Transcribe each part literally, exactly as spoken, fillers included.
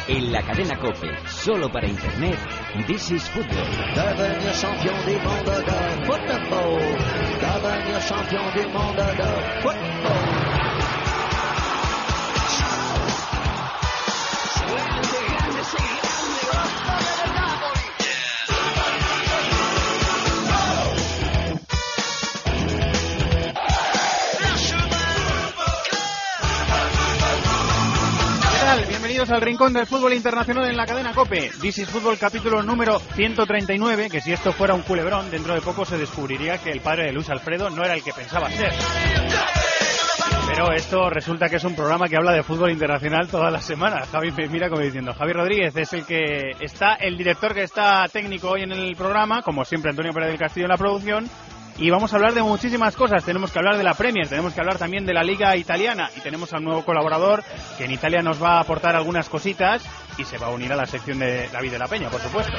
En la cadena COPE, solo para Internet, This is Football. Devenir champion du monde de football. Devenir champion du monde de football. Bienvenidos al Rincón del Fútbol Internacional en la cadena COPE. This is Fútbol, capítulo número ciento treinta y nueve, que si esto fuera un culebrón, dentro de poco se descubriría que el padre de Luis Alfredo no era el que pensaba ser. Pero esto resulta que es un programa que habla de fútbol internacional todas las semanas. Javi me mira como diciendo, Javi Rodríguez es el que está, el director que está técnico hoy en el programa, como siempre Antonio Pérez del Castillo en la producción. Y vamos a hablar de muchísimas cosas. Tenemos que hablar de la Premier, tenemos que hablar también de la Liga Italiana. Y tenemos a un nuevo colaborador que en Italia nos va a aportar algunas cositas y se va a unir a la sección de David de la Peña, por supuesto.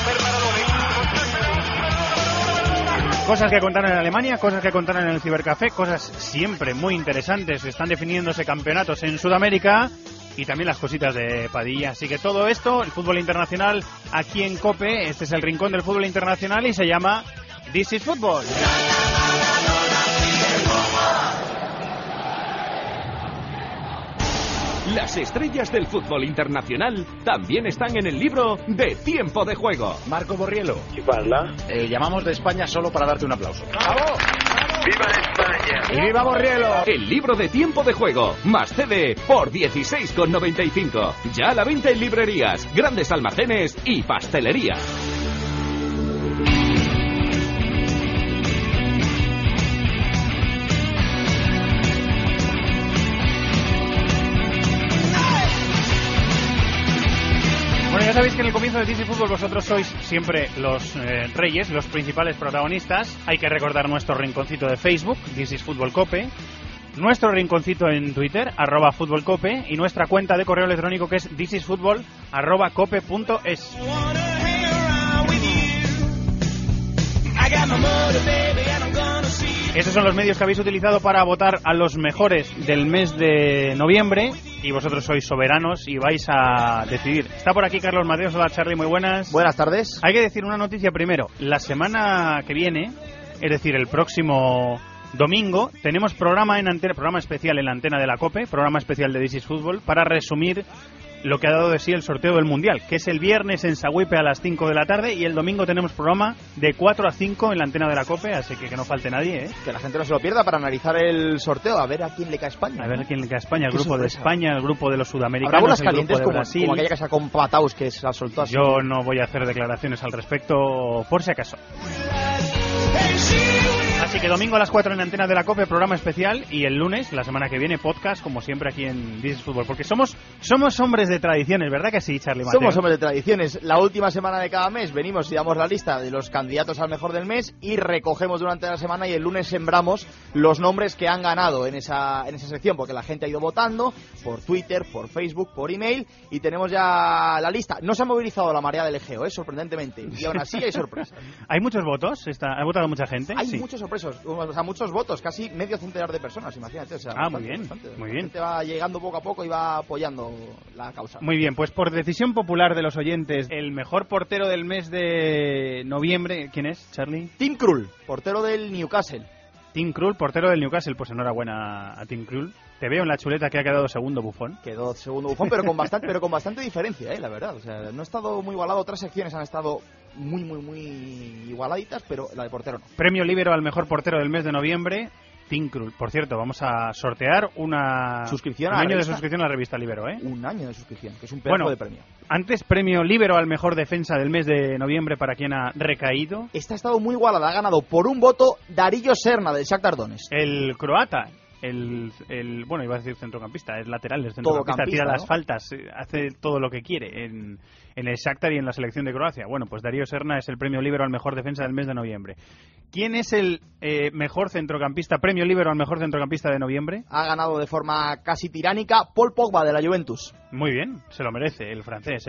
Cosas que contaron en Alemania, cosas que contaron en el Cibercafé, cosas siempre muy interesantes. Están definiéndose campeonatos en Sudamérica y también las cositas de Padilla. Así que todo esto, el fútbol internacional aquí en COPE. Este es el Rincón del Fútbol Internacional y se llama This is Football. Las estrellas del fútbol internacional también están en el libro de Tiempo de Juego. Marco Borriello. ¿Qué parla? Eh, llamamos de España solo para darte un aplauso. ¡Bravo! ¡Viva España! ¡Y viva Borriello! El libro de Tiempo de Juego, más C D, por dieciséis con noventa y cinco. Ya a la venta en librerías, grandes almacenes y pastelerías. Bueno, ya sabéis que en el comienzo de This is Fútbol vosotros sois siempre los eh, reyes, los principales protagonistas. Hay que recordar nuestro rinconcito de Facebook, This is Fútbol Cope, nuestro rinconcito en Twitter, arroba Fútbol Cope, y nuestra cuenta de correo electrónico que es thisisfutbol arroba cope punto es. Esos son los medios que habéis utilizado para votar a los mejores del mes de noviembre y vosotros sois soberanos y vais a decidir. Está por aquí Carlos Mateos. Hola Charly, muy buenas. Buenas tardes. Hay que decir una noticia primero. La semana que viene, es decir, el próximo domingo, tenemos programa en antena, programa especial en la antena de la COPE, programa especial de This is Fútbol, para resumir lo que ha dado de sí el sorteo del Mundial, que es el viernes en Sagüipe a las cinco de la tarde y el domingo tenemos programa de cuatro a cinco en la antena de la COPE, así que que no falte nadie, ¿eh? Que la gente no se lo pierda para analizar el sorteo, a ver a quién le cae España. A ver a quién le cae España, el Qué grupo sorpresa. de España, el grupo de los sudamericanos, Habrá bolas el grupo calientes de como, Brasil. como aquella que sacó un Pataus que se la soltó así. Yo no voy a hacer declaraciones al respecto, por si acaso. Así que domingo a las cuatro en la antena de la COPE, programa especial, y el lunes, la semana que viene, podcast, como siempre aquí en This is Fútbol, porque somos somos hombres de tradiciones, ¿verdad que sí, Charly Mateo? Somos hombres de tradiciones. La última semana de cada mes venimos y damos la lista de los candidatos al mejor del mes y recogemos durante la semana y el lunes sembramos los nombres que han ganado en esa, en esa sección, porque la gente ha ido votando por Twitter, por Facebook, por email, y tenemos ya la lista. No se ha movilizado la marea del Egeo, ¿eh? Sorprendentemente, y aún así hay sorpresas. ¿Hay muchos votos? ¿Está, ¿Ha votado mucha gente? Hay Sí. muchos sorpresos, o sea, muchos votos, casi medio centenar de personas, imagínate. O sea, Ah, bastante, muy bien, bastante. muy La bien. gente va llegando poco a poco y va apoyando la causa. Muy bien, pues por decisión popular de los oyentes, el mejor portero del mes de noviembre, ¿quién es, Charly? Tim Krul, portero del Newcastle. Tim Krul, portero del Newcastle. Pues enhorabuena a Tim Krul. Te veo en la chuleta que ha quedado segundo Buffon. Quedó segundo Buffon, pero con bastante, pero con bastante diferencia, eh, la verdad. O sea, no ha estado muy igualado. Otras secciones han estado muy, muy, muy igualaditas, pero la de portero no. Premio Libero al mejor portero del mes de noviembre, Tim Krul. Por cierto, vamos a sortear una Suscripción un a la año de revista. suscripción a la revista Libero, ¿eh? Un año de suscripción, que es un pedazo Bueno, de premio. Antes, premio Libero al mejor defensa del mes de noviembre para quien ha recaído. Esta ha estado muy igualada. Ha ganado por un voto Darillo Serna, del Shakhtar Donetsk. El croata. El, el, bueno, iba a decir centrocampista, es lateral, es centrocampista, Todocampista, tira las ¿no? faltas, eh, hace todo lo que quiere en, en el Shakhtar y en la selección de Croacia. Bueno, pues Darío Serna es el premio Libero al mejor defensa del mes de noviembre. ¿Quién es el eh, mejor centrocampista, premio Libero al mejor centrocampista de noviembre? Ha ganado de forma casi tiránica Paul Pogba, de la Juventus. Muy bien, se lo merece el francés, ¿eh?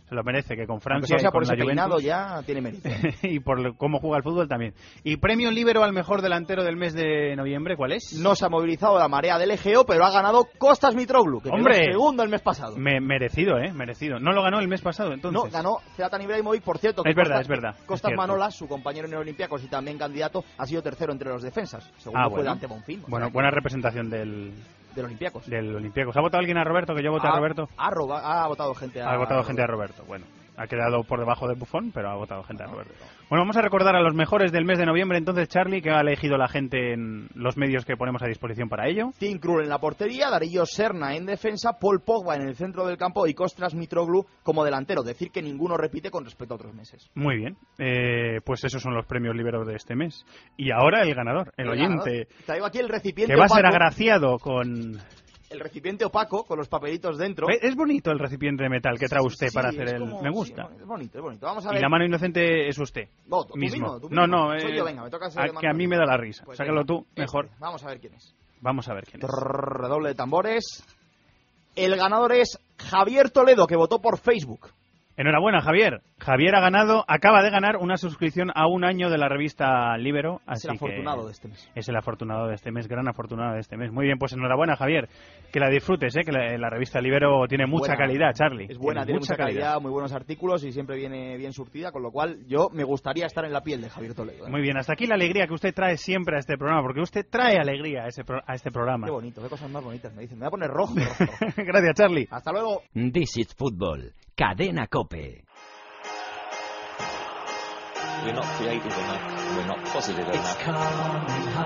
se lo merece, que con Francia o sea, y con por la ese peinado Juventus ya tiene mérito. y por lo- cómo juega el fútbol también. ¿Y premio Líbero al mejor delantero del mes de noviembre cuál es? No se ha movilizado la marea del Egeo, pero ha ganado Kostas Mitroglou, que ¡Hombre! quedó segundo el mes pasado. Me- merecido, ¿eh? Merecido. ¿No lo ganó el mes pasado, entonces? No, ganó Zlatan Ibrahimovic, por cierto. que Es verdad, Kostas- es verdad, es Kostas cierto. Manolas, su compañero en el Olympiacos y también candidato, ha sido tercero entre los defensas. Segundo Ah, fue bueno. Dante Bonfim. o Bueno, sea, buena representación del, del Olympiacos. del Olympiacos. ¿Ha votado alguien a Roberto? Que yo voté a Roberto. Ha, roba- ha votado gente a Ha votado gente a Roberto. Bueno, ha quedado por debajo de Buffon, pero ha votado gente a Roberto. Bueno, vamos a recordar a los mejores del mes de noviembre. Entonces, Charlie, ¿qué ha elegido la gente en los medios que ponemos a disposición para ello? Tim Krul en la portería, Darío Serna en defensa, Paul Pogba en el centro del campo y Kostas Mitroglou como delantero. Decir que ninguno repite con respecto a otros meses. Muy bien. Eh, pues esos son los premios Líbero de este mes. Y ahora el ganador, el, El oyente, ganador. Traigo aquí el recipiente que va a ser opaco, agraciado con... el recipiente opaco con los papelitos dentro. Eh, Es bonito el recipiente de metal que trae usted Sí, para es hacer el... como- Me gusta. sí, es bonito, es bonito. Vamos a Y ver. la mano inocente es usted. No, tú mismo. mismo, tú No, mismo. no, Soy eh, yo, venga, me toca ser a- de mano que a mí inocente. me da la risa. Pues Sácalo venga, tú, este. mejor. Vamos a ver quién es. Vamos a ver quién es. Trrr, Redoble de tambores. El ganador es Javier Toledo, que votó por Facebook. Enhorabuena, Javier. Javier ha ganado, acaba de ganar una suscripción a un año de la revista Líbero. Es Así el afortunado que de este mes. es el afortunado de este mes, gran afortunado de este mes. Muy bien, pues enhorabuena, Javier. Que la disfrutes, ¿eh? Que la, la revista Líbero tiene mucha Buena. calidad, Charlie. Es buena, tiene mucha calidad, muy buenos artículos y siempre viene bien surtida, con lo cual yo me gustaría estar en la piel de Javier Toledo. ¿eh? Muy bien, hasta aquí la alegría que usted trae siempre a este programa, porque usted trae alegría a, ese pro- a este programa. Qué bonito, qué cosas más bonitas me dicen. Me voy a poner rojo. rojo, rojo. Gracias, Charlie. Hasta luego. This is Football. Cadena COPE. We're not creative enough. We're not positive enough.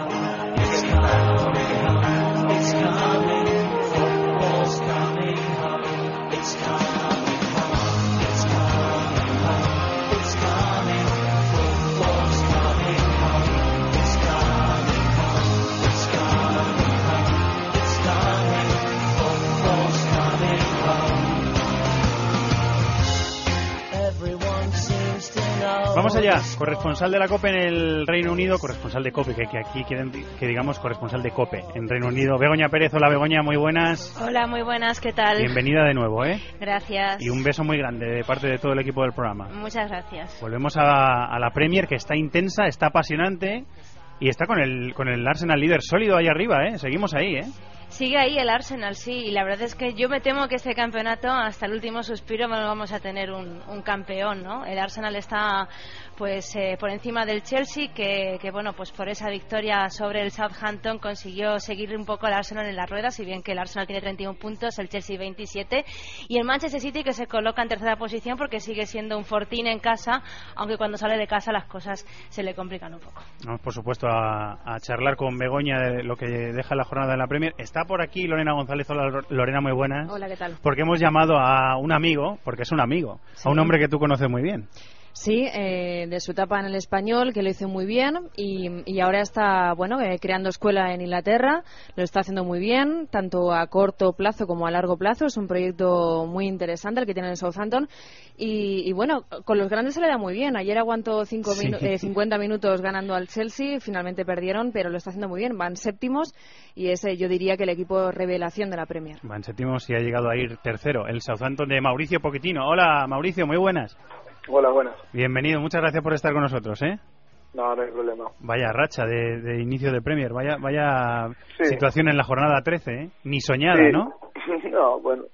Vamos allá, corresponsal de la COPE en el Reino Unido, corresponsal de COPE, que, que aquí quieren que digamos corresponsal de COPE en Reino Unido. Begoña Pérez, hola Begoña, muy buenas. Hola, muy buenas, ¿qué tal? Bienvenida de nuevo, ¿eh? Gracias. Y un beso muy grande de parte de todo el equipo del programa. Muchas gracias. Volvemos a, a la Premier, que está intensa, está apasionante y está con el, con el Arsenal líder sólido ahí arriba, ¿eh? Seguimos ahí, ¿eh? Sigue ahí el Arsenal, sí, y la verdad es que yo me temo que este campeonato, hasta el último suspiro, no vamos a tener un, un campeón, ¿no? El Arsenal está, pues, eh, por encima del Chelsea, que, que, bueno, pues por esa victoria sobre el Southampton consiguió seguir un poco al Arsenal en las ruedas, si bien que el Arsenal tiene treinta y uno puntos, el Chelsea veintisiete, y el Manchester City que se coloca en tercera posición porque sigue siendo un fortín en casa, aunque cuando sale de casa las cosas se le complican un poco. Vamos, por supuesto, a, a charlar con Begoña de lo que deja la jornada de la Premier. Está por aquí Lorena González. Hola, Lorena, muy buena. Hola, ¿qué tal? Porque hemos llamado a un amigo, porque es un amigo, Sí. a un hombre que tú conoces muy bien. Sí, eh, de su etapa en el Español, que lo hizo muy bien, y, y ahora está, bueno, eh, creando escuela en Inglaterra, lo está haciendo muy bien, tanto a corto plazo como a largo plazo, es un proyecto muy interesante el que tiene en Southampton, y, y bueno, con los grandes se le da muy bien, ayer aguantó cinco Sí. minu- eh, cincuenta minutos ganando al Chelsea, finalmente perdieron, pero lo está haciendo muy bien, van séptimos, y es, eh, yo diría que el equipo revelación de la Premier. Van séptimos y ha llegado a ir tercero, el Southampton de Mauricio Pochettino. Hola, Mauricio, muy buenas. Hola, buenas. Bienvenido, muchas gracias por estar con nosotros, ¿eh? No, no hay problema. Vaya racha de, de inicio de Premier, vaya vaya Sí. situación en la jornada trece, ¿eh? Ni soñada, Sí. ¿no? No, bueno.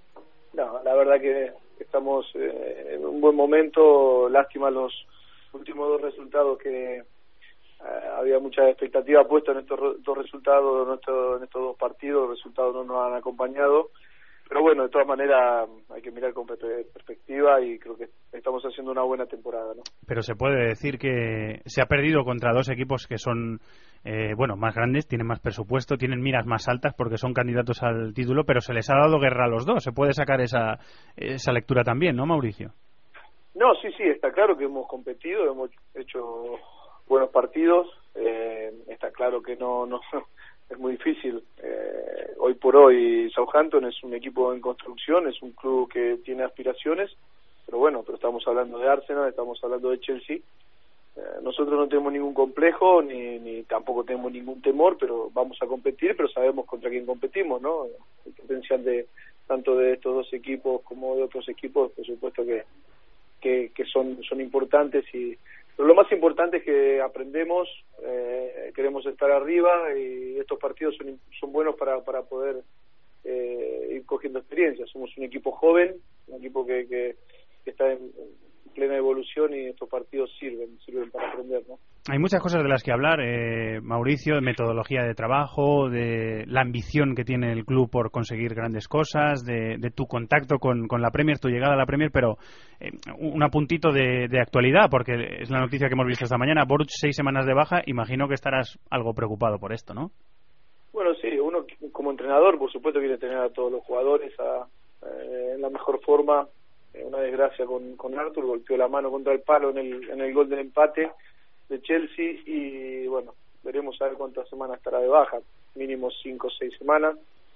No, la verdad que estamos eh, en un buen momento. Lástima los últimos dos resultados que eh, había mucha expectativa puesta en estos ro- dos resultados, en estos, en estos dos partidos. Los resultados no nos han acompañado. Pero bueno, de todas maneras hay que mirar con per- perspectiva y creo que estamos haciendo una buena temporada, ¿no? Pero se puede decir que se ha perdido contra dos equipos que son, eh, bueno, más grandes, tienen más presupuesto, tienen miras más altas porque son candidatos al título, pero se les ha dado guerra a los dos. Se puede sacar esa, esa lectura también, ¿no, Mauricio? No, sí, sí, está claro que hemos competido, hemos hecho buenos partidos, eh, está claro que no, no es muy difícil. Eh, hoy por hoy Southampton es un equipo en construcción, es un club que tiene aspiraciones, pero bueno, pero estamos hablando de Arsenal, estamos hablando de Chelsea. Eh, nosotros no tenemos ningún complejo, ni, ni tampoco tenemos ningún temor, pero vamos a competir, pero sabemos contra quién competimos, ¿no? El potencial de, tanto de estos dos equipos como de otros equipos, por supuesto que que, que son son importantes, y pero lo más importante es que aprendemos, eh, queremos estar arriba, y estos partidos son son buenos para para poder eh, ir cogiendo experiencia. Somos un equipo joven, un equipo que, que, que está en plena evolución, y estos partidos sirven sirven para aprender, ¿no? Hay muchas cosas de las que hablar, eh, Mauricio, de metodología de trabajo, de la ambición que tiene el club por conseguir grandes cosas, de, de tu contacto con, con la Premier, tu llegada a la Premier, pero eh, un apuntito de, de actualidad, porque es la noticia que hemos visto esta mañana. Boruc, seis semanas de baja, imagino que estarás algo preocupado por esto, ¿no? Bueno, sí, uno como entrenador, por supuesto, quiere tener a todos los jugadores a, eh, en la mejor forma. Eh, una desgracia con, con Arthur, golpeó la mano contra el palo en el, en el gol del empate de Chelsea, y bueno, veremos a ver cuántas semanas estará de baja, mínimo cinco o seis semanas.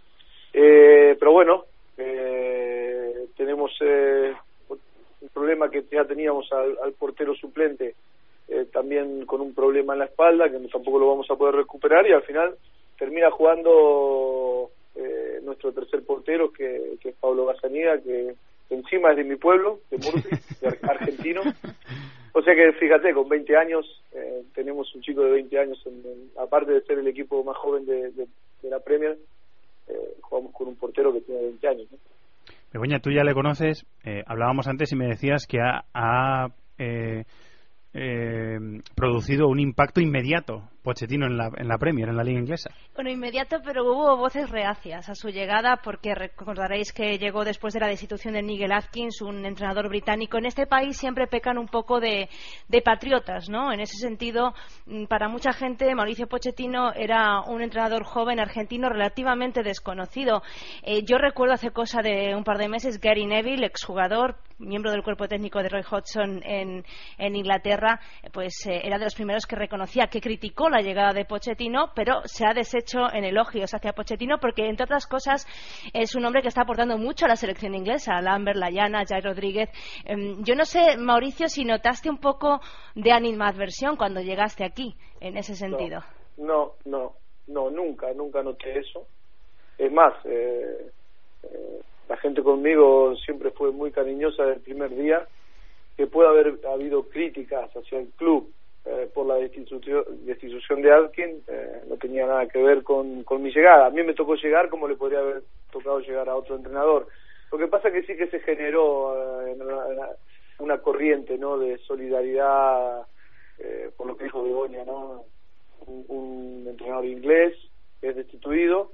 Eh, pero bueno, eh, tenemos eh, un problema que ya teníamos al, al portero suplente, eh, también con un problema en la espalda, que tampoco lo vamos a poder recuperar, y al final termina jugando eh, nuestro tercer portero, que, que es Pablo Gazzaniga, que encima es de mi pueblo, de Murcia, de argentino. O sea que fíjate, con veinte años, eh, tenemos un chico de veinte años, en, en, aparte de ser el equipo más joven de, de, de la Premier, eh, jugamos con un portero que tiene veinte años, ¿no? Begoña, tú ya le conoces, eh, hablábamos antes y me decías que ha, ha eh, eh, producido un impacto inmediato Pochettino en la, en la Premier, en la Liga Inglesa. Bueno, inmediato, pero hubo voces reacias a su llegada, porque recordaréis que llegó después de la destitución de Nigel Adkins, un entrenador británico. En este país siempre pecan un poco de, de patriotas, ¿no? En ese sentido, para mucha gente, Mauricio Pochettino era un entrenador joven argentino relativamente desconocido. Eh, yo recuerdo hace cosa de un par de meses, Gary Neville, exjugador, miembro del cuerpo técnico de Roy Hodgson en, en Inglaterra, pues eh, era de los primeros que reconocía, que criticó la llegada de Pochettino, pero se ha deshecho en elogios hacia Pochettino, porque entre otras cosas es un hombre que está aportando mucho a la selección inglesa, Lambert, Layana, Jai Rodríguez. Eh, yo no sé, Mauricio, si notaste un poco de animadversión cuando llegaste aquí, en ese sentido. No, no, no, no nunca, nunca noté eso. Es más, eh, eh, la gente conmigo siempre fue muy cariñosa desde el primer día. Que puede haber habido críticas hacia el club eh, por la destitución, destitución de Adkins, eh, no tenía nada que ver con, con mi llegada. A mí me tocó llegar como le podría haber tocado llegar a otro entrenador. Lo que pasa es que sí que se generó eh, una, una corriente, ¿no?, de solidaridad, eh, por lo que dijo Begoña, ¿no? Un, un entrenador inglés que es destituido,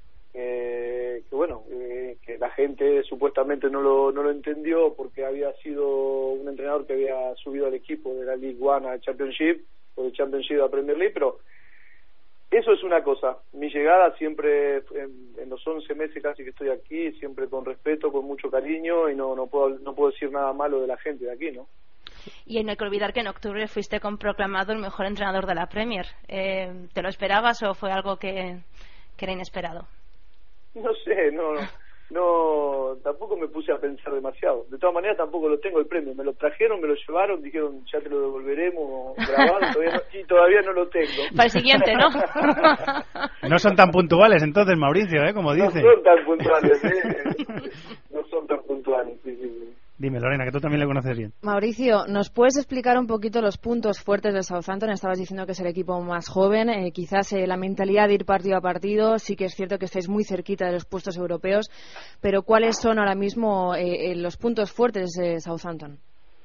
eh, que bueno, eh, que la gente supuestamente no lo no lo entendió, porque había sido un entrenador que había subido al equipo de la League One a Championship, o de Championship a Premier League, pero eso es una cosa. Mi llegada siempre, en, en los once meses casi que estoy aquí, siempre con respeto, con mucho cariño, y no no puedo no puedo decir nada malo de la gente de aquí, ¿no? Y no hay que olvidar que en octubre fuiste proclamado el mejor entrenador de la Premier. Eh, ¿Te lo esperabas o fue algo que, que era inesperado? No sé, no, no, tampoco me puse a pensar demasiado. De todas maneras, tampoco lo tengo el premio. Me lo trajeron, me lo llevaron, dijeron, ya te lo devolveremos grabado, todavía no, y todavía no lo tengo. Para el siguiente, ¿no? No son tan puntuales entonces, Mauricio, ¿eh? Como dice. No son tan puntuales, ¿eh? No son tan puntuales, sí, sí, sí. Dime, Lorena, que tú también le conoces bien. Mauricio, ¿nos puedes explicar un poquito los puntos fuertes del Southampton? Estabas diciendo que es el equipo más joven, eh, quizás eh, la mentalidad de ir partido a partido. Sí que es cierto que estáis muy cerquita de los puestos europeos, pero ¿cuáles son ahora mismo eh, eh, los puntos fuertes de Southampton?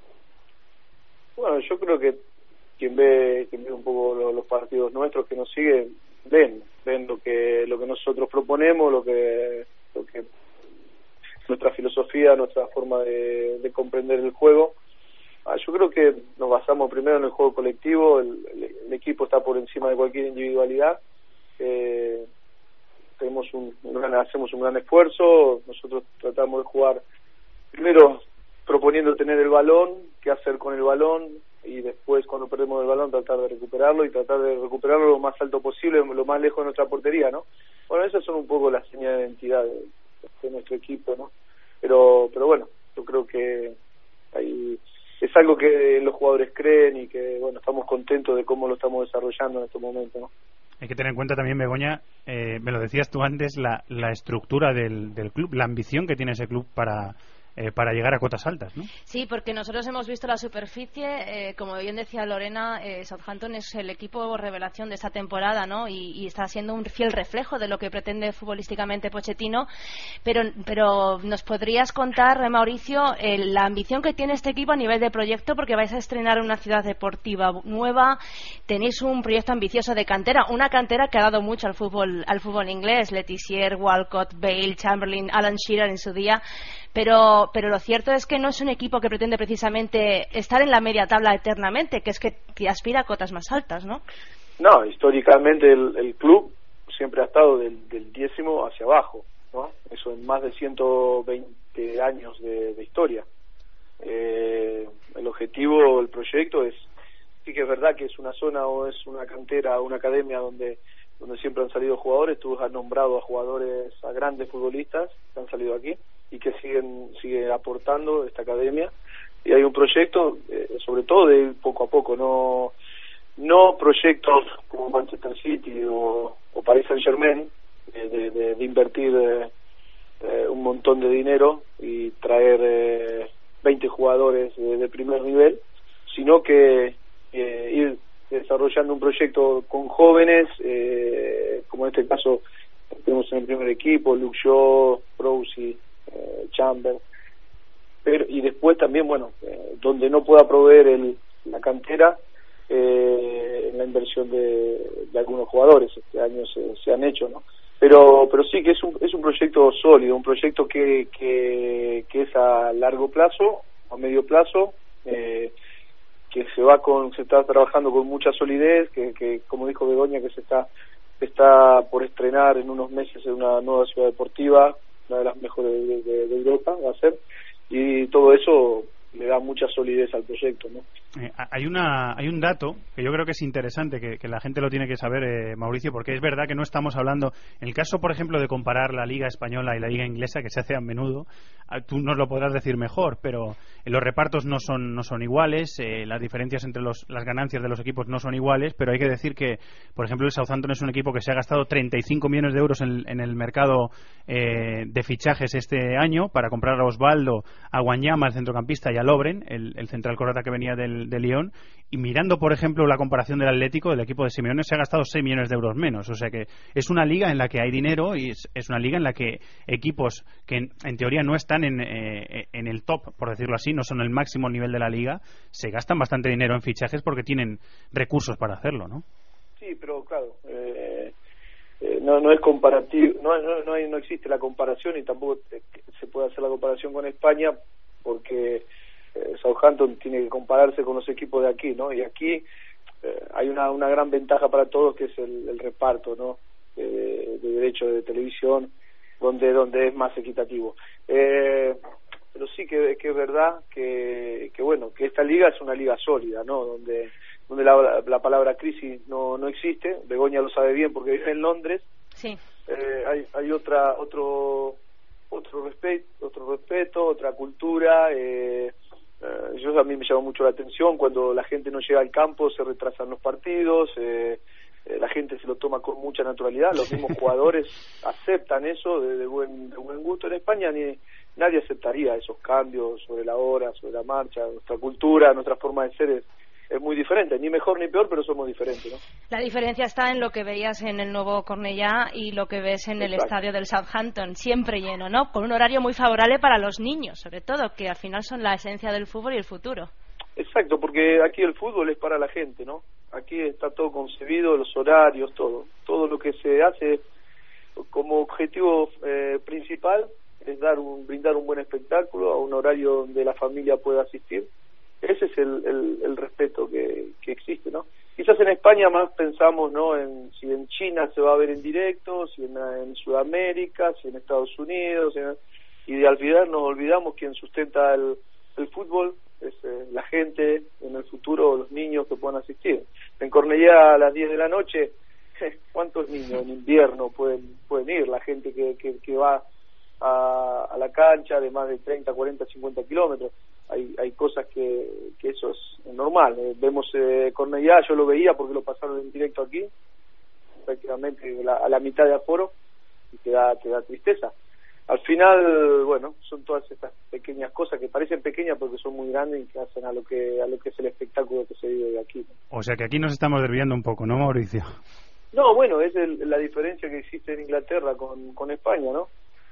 Bueno, yo creo que quien ve, quien ve un poco los, los partidos nuestros, que nos siguen, ven, ven lo que lo que nosotros proponemos, lo que lo que nuestra filosofía, nuestra forma de, de comprender el juego. Ah, yo creo que nos basamos primero en el juego colectivo, el, el, el equipo está por encima de cualquier individualidad, eh, tenemos un, un gran, hacemos un gran esfuerzo, nosotros tratamos de jugar primero proponiendo tener el balón, qué hacer con el balón, y después cuando perdemos el balón tratar de recuperarlo y tratar de recuperarlo lo más alto posible, lo más lejos de nuestra portería, ¿no? Bueno, esas son un poco las señales de identidad de, de nuestro equipo, ¿no? Pero pero bueno, yo creo que hay, es algo que los jugadores creen y que, bueno, estamos contentos de cómo lo estamos desarrollando en este momento, ¿no? Hay que tener en cuenta también, Begoña, eh, me lo decías tú antes, la, la estructura del, del club, la ambición que tiene ese club para... Eh, para llegar a cotas altas, ¿no? Sí, porque nosotros hemos visto la superficie, eh, como bien decía Lorena, eh, Southampton es el equipo revelación de esta temporada, ¿no? Y, y está siendo un fiel reflejo de lo que pretende futbolísticamente Pochettino, pero, pero nos podrías contar, Mauricio, eh, la ambición que tiene este equipo a nivel de proyecto, porque vais a estrenar una ciudad deportiva nueva, tenéis un proyecto ambicioso de cantera, una cantera que ha dado mucho al fútbol, al fútbol inglés, Letizier, Walcott, Bale, Chamberlain, Alan Shearer en su día, pero pero lo cierto es que no es un equipo que pretende precisamente estar en la media tabla eternamente, que es que, que aspira a cotas más altas, ¿no? No, históricamente el, el club siempre ha estado del, del décimo hacia abajo, ¿no? Eso en más de ciento veinte años de, de historia. Eh, el objetivo, el proyecto es, sí que es verdad que es una zona o es una cantera, una academia donde donde siempre han salido jugadores. Tú has nombrado a jugadores, a grandes futbolistas que han salido aquí y que siguen sigue aportando esta academia, y hay un proyecto eh, sobre todo de ir poco a poco, no no proyectos como Manchester City o, o Paris Saint Germain eh, de, de, de invertir eh, eh, un montón de dinero y traer eh, veinte jugadores de, de primer nivel, sino que eh, ir desarrollando un proyecto con jóvenes, eh, como en este caso tenemos en el primer equipo Luke Shaw, Prowse, eh, Chamber, pero y después también, bueno, eh, donde no pueda proveer el, la cantera, eh, en la inversión de, de algunos jugadores, este año se, se han hecho, ¿no? Pero pero sí que es un es un proyecto sólido, un proyecto que que, que es a largo plazo, a medio plazo, eh, que se va con se está trabajando con mucha solidez, que, que como dijo Begoña, que se está está por estrenar en unos meses en una nueva ciudad deportiva, una de las mejores de, de, de Europa va a ser, y todo eso le da mucha solidez al proyecto, ¿no? Eh, hay una hay un dato que yo creo que es interesante, que, que la gente lo tiene que saber, eh, Mauricio, porque es verdad que no estamos hablando, en el caso, por ejemplo, de comparar la Liga Española y la Liga Inglesa, que se hace a menudo, tú nos lo podrás decir mejor, pero los repartos no son no son iguales, eh, las diferencias entre los, las ganancias de los equipos no son iguales, pero hay que decir que, por ejemplo, el Southampton es un equipo que se ha gastado treinta y cinco millones de euros en, en el mercado eh, de fichajes este año para comprar a Osvaldo, a Wanyama, el centrocampista, y a Lovren, el, el central croata que venía del, de Lyon, y mirando, por ejemplo, la comparación del Atlético, del equipo de Simeone, se ha gastado seis millones de euros menos, o sea que es una liga en la que hay dinero y es, es una liga en la que equipos que en, en teoría no están en, eh, en el top, por decirlo así, no son el máximo nivel de la liga, se gastan bastante dinero en fichajes porque tienen recursos para hacerlo, ¿no? Sí, pero claro, eh, eh, no no es comparativo, no no no, hay, no existe la comparación, y tampoco se puede hacer la comparación con España, porque eh, Southampton tiene que compararse con los equipos de aquí, ¿no? Y aquí eh, hay una una gran ventaja para todos, que es el, el reparto, ¿no? Eh, de derechos de televisión, donde donde es más equitativo. Eh, pero sí que, que es verdad que, que bueno, que esta liga es una liga sólida, ¿no? Donde donde la, la palabra crisis no no existe. Begoña lo sabe bien porque vive en Londres. Sí. Eh, hay hay otra otro otro respeto, otro respeto, otra cultura. Eh, eh, yo a mí me llama mucho la atención cuando la gente no llega al campo, se retrasan los partidos. Eh, eh, la gente se lo toma con mucha naturalidad. Los mismos jugadores aceptan eso de, de buen de buen gusto. En España ni nadie aceptaría esos cambios sobre la hora, sobre la marcha. Nuestra cultura, nuestra forma de ser es es muy diferente, ni mejor ni peor, pero somos diferentes, ¿no? La diferencia está en lo que veías en el nuevo Cornellá y lo que ves en el Exacto. estadio del Southampton, siempre lleno, ¿no? Con un horario muy favorable para los niños, sobre todo, que al final son la esencia del fútbol y el futuro. Exacto, porque aquí el fútbol es para la gente, ¿no? Aquí está todo concebido, los horarios, todo. Todo lo que se hace como objetivo eh, principal es dar un, brindar un buen espectáculo a un horario donde la familia pueda asistir. Ese es el, el, el respeto que, que existe, ¿no? Quizás en España más pensamos, ¿no?, en si en China se va a ver en directo, si en, en Sudamérica, si en Estados Unidos, en, y al final nos olvidamos quien sustenta el, el fútbol es eh, la gente, en el futuro los niños que puedan asistir. En Cornellá a las diez de la noche, ¿cuántos niños en invierno pueden pueden ir? La gente que, que, que va a, a la cancha de más de treinta, cuarenta, cincuenta kilómetros. Hay hay cosas que, que eso es normal. Eh, vemos eh, Cornellá, yo lo veía porque lo pasaron en directo aquí, prácticamente la, a la mitad de aforo y te da, te da tristeza. Al final, bueno, son todas estas pequeñas cosas que parecen pequeñas porque son muy grandes y que hacen a lo que a lo que es el espectáculo que se vive de aquí, ¿no? O sea que aquí nos estamos desviando un poco, ¿no, Mauricio? No, bueno, es el, la diferencia que existe en Inglaterra con, con España, ¿no?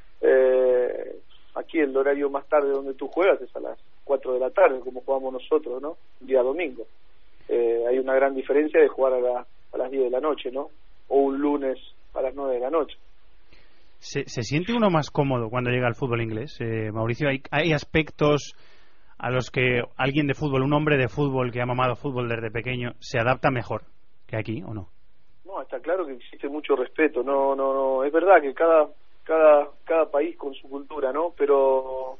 Eh, aquí el horario más tarde donde tú juegas es a las cuatro de la tarde, como jugamos nosotros, ¿no? Un día domingo. Eh, hay una gran diferencia de jugar a, la, a las diez de la noche, ¿no? O un lunes a las nueve de la noche. ¿Se, se siente uno más cómodo cuando llega al fútbol inglés, eh, Mauricio? ¿Hay, ¿Hay aspectos a los que alguien de fútbol, un hombre de fútbol que ha mamado fútbol desde pequeño, se adapta mejor que aquí o no? No, está claro que existe mucho respeto. No, no, no. Es verdad que cada cada cada país con su cultura, ¿no? Pero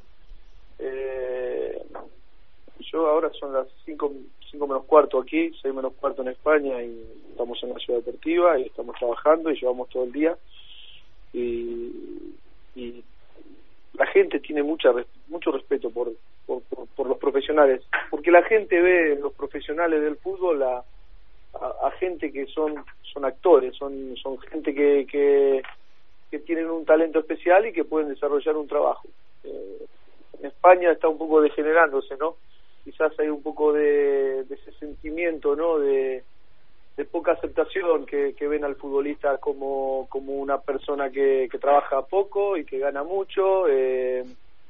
eh, yo ahora son las cinco cinco menos cuarto aquí, seis menos cuarto en España y estamos en la ciudad deportiva y estamos trabajando y llevamos todo el día. Y, y la gente tiene mucha mucho respeto por, por, por, por los profesionales, porque la gente ve en los profesionales del fútbol a, a, a gente que son son actores, son son gente que, que que tienen un talento especial y que pueden desarrollar un trabajo. Eh, en España está un poco degenerándose, ¿no? Quizás hay un poco de, de ese sentimiento, ¿no? De de poca aceptación, que, que ven al futbolista como como una persona que, que trabaja poco y que gana mucho, eh,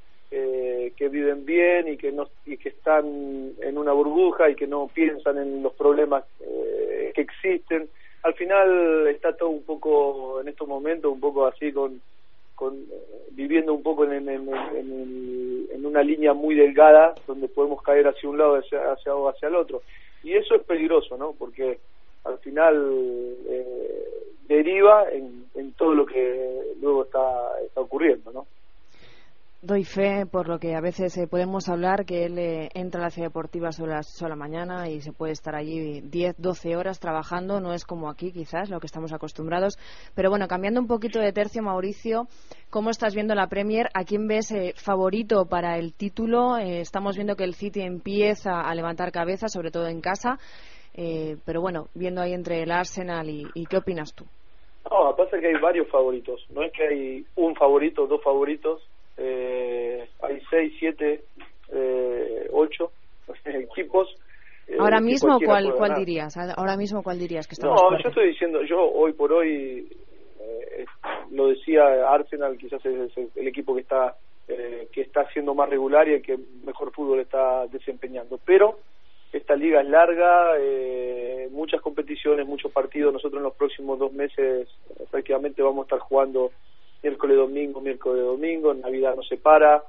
eh, que viven bien y que no y que están en una burbuja y que no piensan en los problemas eh, que existen. Al final está todo un poco en estos momentos un poco así con con eh, viviendo un poco en, en, en, en, en una línea muy delgada donde podemos caer hacia un lado hacia hacia, hacia el otro, y eso es peligroso, ¿no? Porque al final eh, deriva en, en todo lo que luego está, está ocurriendo, ¿no? Doy fe por lo que a veces eh, podemos hablar, que él eh, entra a la ciudad deportiva sobre las ocho de la mañana y se puede estar allí diez, doce horas trabajando. No es como aquí, quizás, lo que estamos acostumbrados. Pero bueno, cambiando un poquito de tercio, Mauricio, ¿cómo estás viendo la Premier? ¿A quién ves eh, favorito para el título? Eh, estamos viendo que el City empieza a levantar cabeza, sobre todo en casa. Eh, pero bueno, viendo ahí entre el Arsenal y, y ¿qué opinas tú? No, pasa que hay varios favoritos. No es que hay un favorito, dos favoritos. Eh, hay seis, siete, eh, ocho equipos. Eh, Ahora mismo, ¿cuál, cuál ganar. dirías? Ahora mismo, ¿cuál dirías que está más No, fuerte? yo estoy diciendo, yo hoy por hoy, eh, lo decía, Arsenal quizás es el, el equipo que está eh, que está siendo más regular y el que mejor fútbol está desempeñando. Pero esta liga es larga, eh, muchas competiciones, muchos partidos. Nosotros en los próximos dos meses eh, prácticamente vamos a estar jugando miércoles, domingo, miércoles, domingo, Navidad no se para,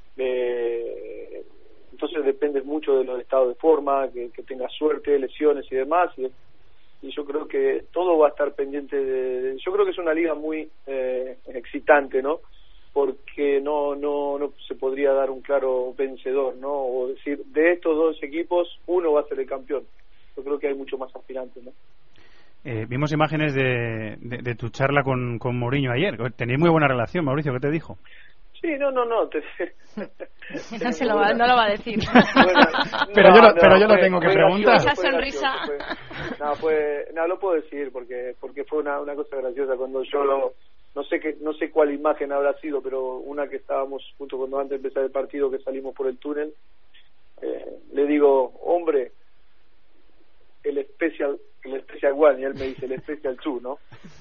eh, entonces depende mucho de los estados de forma, que, que tengas suerte, lesiones y demás, y, y yo creo que todo va a estar pendiente de, de yo creo que es una liga muy eh, excitante, ¿no? Porque no no no se podría dar un claro vencedor, ¿no? O decir, de estos dos equipos, uno va a ser el campeón. Yo creo que hay mucho más aspirantes, ¿no? Eh, vimos imágenes de, de, de tu charla con, con Mourinho ayer. Tenéis muy buena relación, Mauricio, ¿qué te dijo? Sí, no, no, no. Te... no, se lo va, no lo va a decir. Bueno, pero no, yo, lo, no, pero yo fue, lo tengo que fue preguntar. Esa sonrisa. Fue, no, fue, no, lo puedo decir porque porque fue una, una cosa graciosa cuando yo lo... No sé que, no sé cuál imagen habrá sido, pero una que estábamos junto cuando antes de empezar el partido, que salimos por el túnel, eh, le digo, hombre, el especial el Special One, y él me dice el Special Two, ¿no?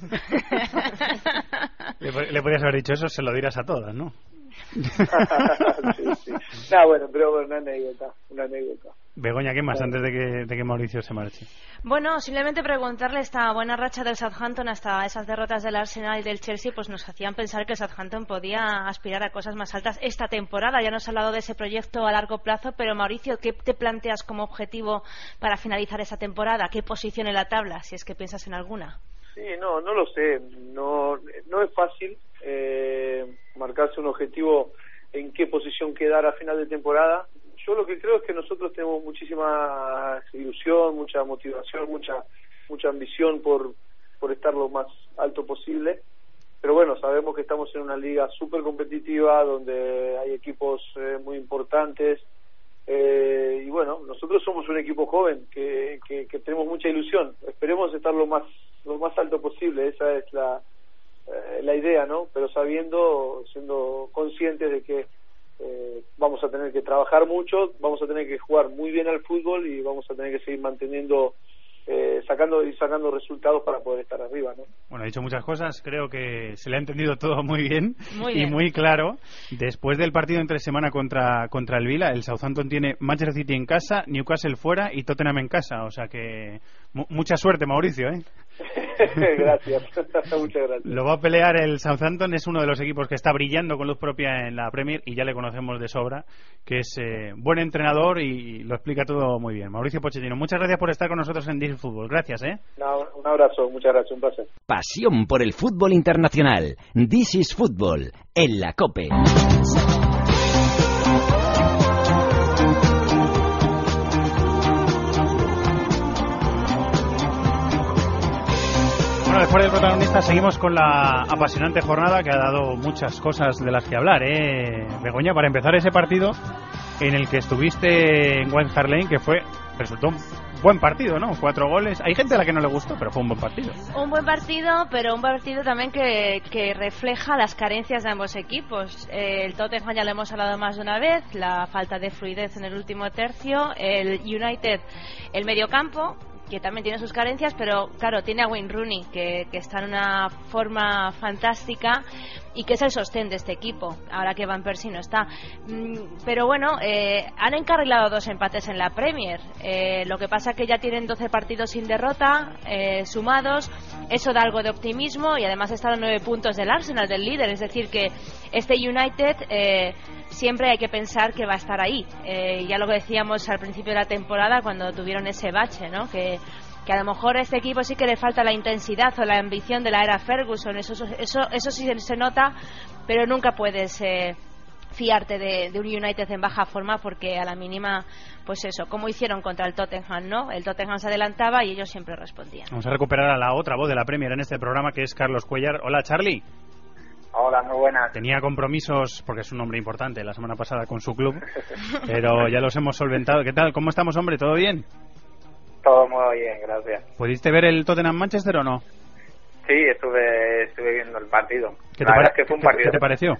le, le podías haber dicho eso, se lo dirás a todas, ¿no? sí, sí. No, bueno, pero bueno, una anécdota, una anécdota. Begoña, ¿qué más Claro. antes de que, de que Mauricio se marche? Bueno, simplemente preguntarle, esta buena racha del Southampton hasta esas derrotas del Arsenal y del Chelsea, pues nos hacían pensar que el Southampton podía aspirar a cosas más altas esta temporada. Ya nos ha hablado de ese proyecto a largo plazo, pero Mauricio, ¿qué te planteas como objetivo para finalizar esa temporada? ¿Qué posición en la tabla, si es que piensas en alguna? Sí, no, no lo sé, no, no es fácil eh, marcarse un objetivo en qué posición quedar a final de temporada. Yo lo que creo es que nosotros tenemos muchísima ilusión, mucha motivación, mucha mucha ambición por por estar lo más alto posible, pero bueno, sabemos que estamos en una liga súper competitiva donde hay equipos eh, muy importantes Eh, y bueno, nosotros somos un equipo joven que, que, que tenemos mucha ilusión. Esperemos estar lo más lo más alto posible, esa es la eh, la idea, ¿no? Pero sabiendo, siendo conscientes de que eh, vamos a tener que trabajar mucho, vamos a tener que jugar muy bien al fútbol y vamos a tener que seguir manteniendo Eh, sacando y sacando resultados para poder estar arriba, ¿no? Bueno, ha dicho muchas cosas, creo que se le ha entendido todo muy bien, muy y bien. muy claro. Después del partido entre semana contra contra el Vila, el Southampton tiene Manchester City en casa, Newcastle fuera y Tottenham en casa, o sea que mu mucha suerte, Mauricio, ¿eh? Gracias, muchas gracias. Lo va a pelear el Southampton, es uno de los equipos que está brillando con luz propia en la Premier y ya le conocemos de sobra, que es eh, buen entrenador y lo explica todo muy bien. Mauricio Pochettino, muchas gracias por estar con nosotros en This Fútbol. Gracias, ¿eh? No, un abrazo, muchas gracias, un placer. Pasión por el fútbol internacional. This is Fútbol en la COPE. Bueno, después del protagonista seguimos con la apasionante jornada que ha dado muchas cosas de las que hablar, ¿eh? Begoña, para empezar ese partido en el que estuviste en White Hart Lane, que fue, resultó un buen partido, ¿no? Cuatro goles. Hay gente a la que no le gustó, pero fue un buen partido. Un buen partido, pero un partido también que, que refleja las carencias de ambos equipos. Eh, el Tottenham ya lo hemos hablado más de una vez, la falta de fluidez en el último tercio. El United, el mediocampo, que también tiene sus carencias, pero claro, tiene a Wayne Rooney, que, que está en una forma fantástica y que es el sostén de este equipo, ahora que Van Persie no está. Pero bueno, eh, han encarrilado dos empates en la Premier. Eh, lo que pasa que ya tienen doce partidos sin derrota eh, sumados. Eso da algo de optimismo y además están a nueve puntos del Arsenal, del líder. Es decir, que este United eh, siempre hay que pensar que va a estar ahí. Eh, ya lo que decíamos al principio de la temporada cuando tuvieron ese bache, ¿no? Que que a lo mejor a este equipo sí que le falta la intensidad o la ambición de la era Ferguson, eso eso eso sí se nota, pero nunca puedes eh, fiarte de, de un United en baja forma, porque a la mínima, pues eso, como hicieron contra el Tottenham, ¿no? El Tottenham se adelantaba y ellos siempre respondían. Vamos a recuperar a la otra voz de la Premier en este programa, que es Carlos Cuellar. Hola, Charlie. Hola, muy buenas. Tenía compromisos, porque es un hombre importante, la semana pasada con su club, pero ya los hemos solventado. ¿Qué tal? ¿Cómo estamos, hombre? ¿Todo bien? Todo muy bien, gracias. ¿Pudiste ver el Tottenham-Manchester o no? Sí, estuve estuve viendo el partido. ¿Qué te, la verdad pare- es que fue un ¿qué, partido... ¿Qué te pareció?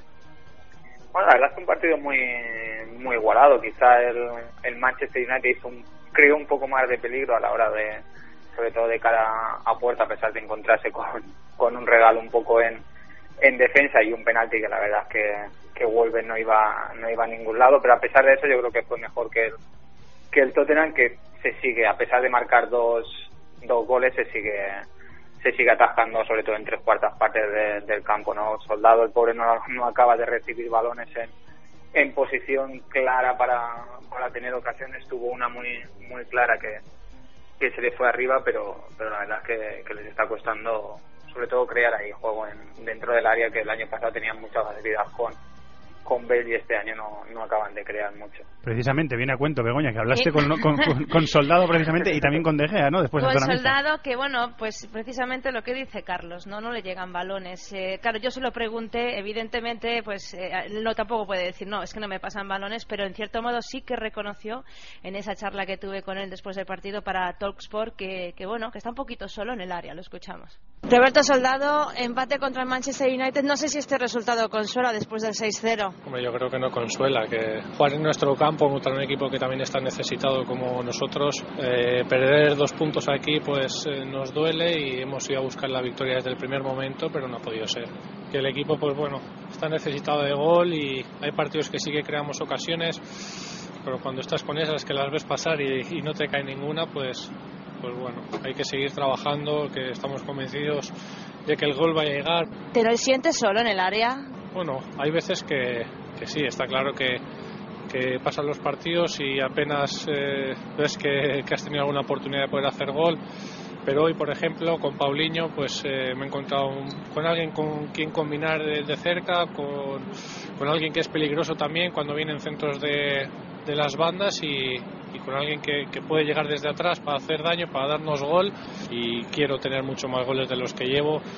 Bueno, la verdad es que un partido muy muy igualado. Quizá el, el Manchester United hizo un, creó un poco más de peligro a la hora de, sobre todo de cara a puerta, a pesar de encontrarse con, con un regalo un poco en, en defensa y un penalti que la verdad es que, que Wolves no iba no iba a ningún lado, pero a pesar de eso yo creo que fue mejor que el, que el Tottenham, que se sigue, a pesar de marcar dos dos goles, se sigue se sigue atascando, sobre todo en tres cuartas partes de, del campo, ¿no? Soldado, el pobre, no, no acaba de recibir balones en, en posición clara para, para tener ocasiones. Tuvo una muy muy clara que, que se le fue arriba, pero pero la verdad es que, que les está costando, sobre todo, crear ahí juego en, dentro del área, que el año pasado tenían mucha facilidad con con Bale y este año no, no acaban de crear mucho. Precisamente, viene a cuento, Begoña, que hablaste con, con, con, con Soldado precisamente y también con De Gea, ¿no? Después Con de Soldado, que bueno, pues precisamente lo que dice Carlos, no no le llegan balones. Eh, claro, yo se lo pregunté, evidentemente, pues eh, no tampoco puede decir, no, es que no me pasan balones, pero en cierto modo sí que reconoció en esa charla que tuve con él después del partido para Talksport que, que bueno, que está un poquito solo en el área, lo escuchamos. Roberto Soldado, empate contra el Manchester United, no sé si este resultado consuela después del seis cero. Hombre, yo creo que no consuela, que jugar en nuestro campo contra un equipo que también está necesitado como nosotros, eh, perder dos puntos aquí pues eh, nos duele, y hemos ido a buscar la victoria desde el primer momento, pero no ha podido ser. Que el equipo pues bueno, está necesitado de gol, y hay partidos que sí que creamos ocasiones, pero cuando estás con esas que las ves pasar y, y no te cae ninguna, pues pues bueno, hay que seguir trabajando, que estamos convencidos de que el gol va a llegar. ¿Te lo sientes solo en el área? Bueno, hay veces que, que sí, está claro que, que pasan los partidos y apenas eh, ves que, que has tenido alguna oportunidad de poder hacer gol, pero hoy, por ejemplo, con Paulinho, pues eh, me he encontrado un, con alguien con quien combinar de, de cerca, con, con alguien que es peligroso también cuando vienen centros de, de las bandas, y, y con alguien que, que puede llegar desde atrás para hacer daño, para darnos gol, y quiero tener mucho más goles de los que llevo,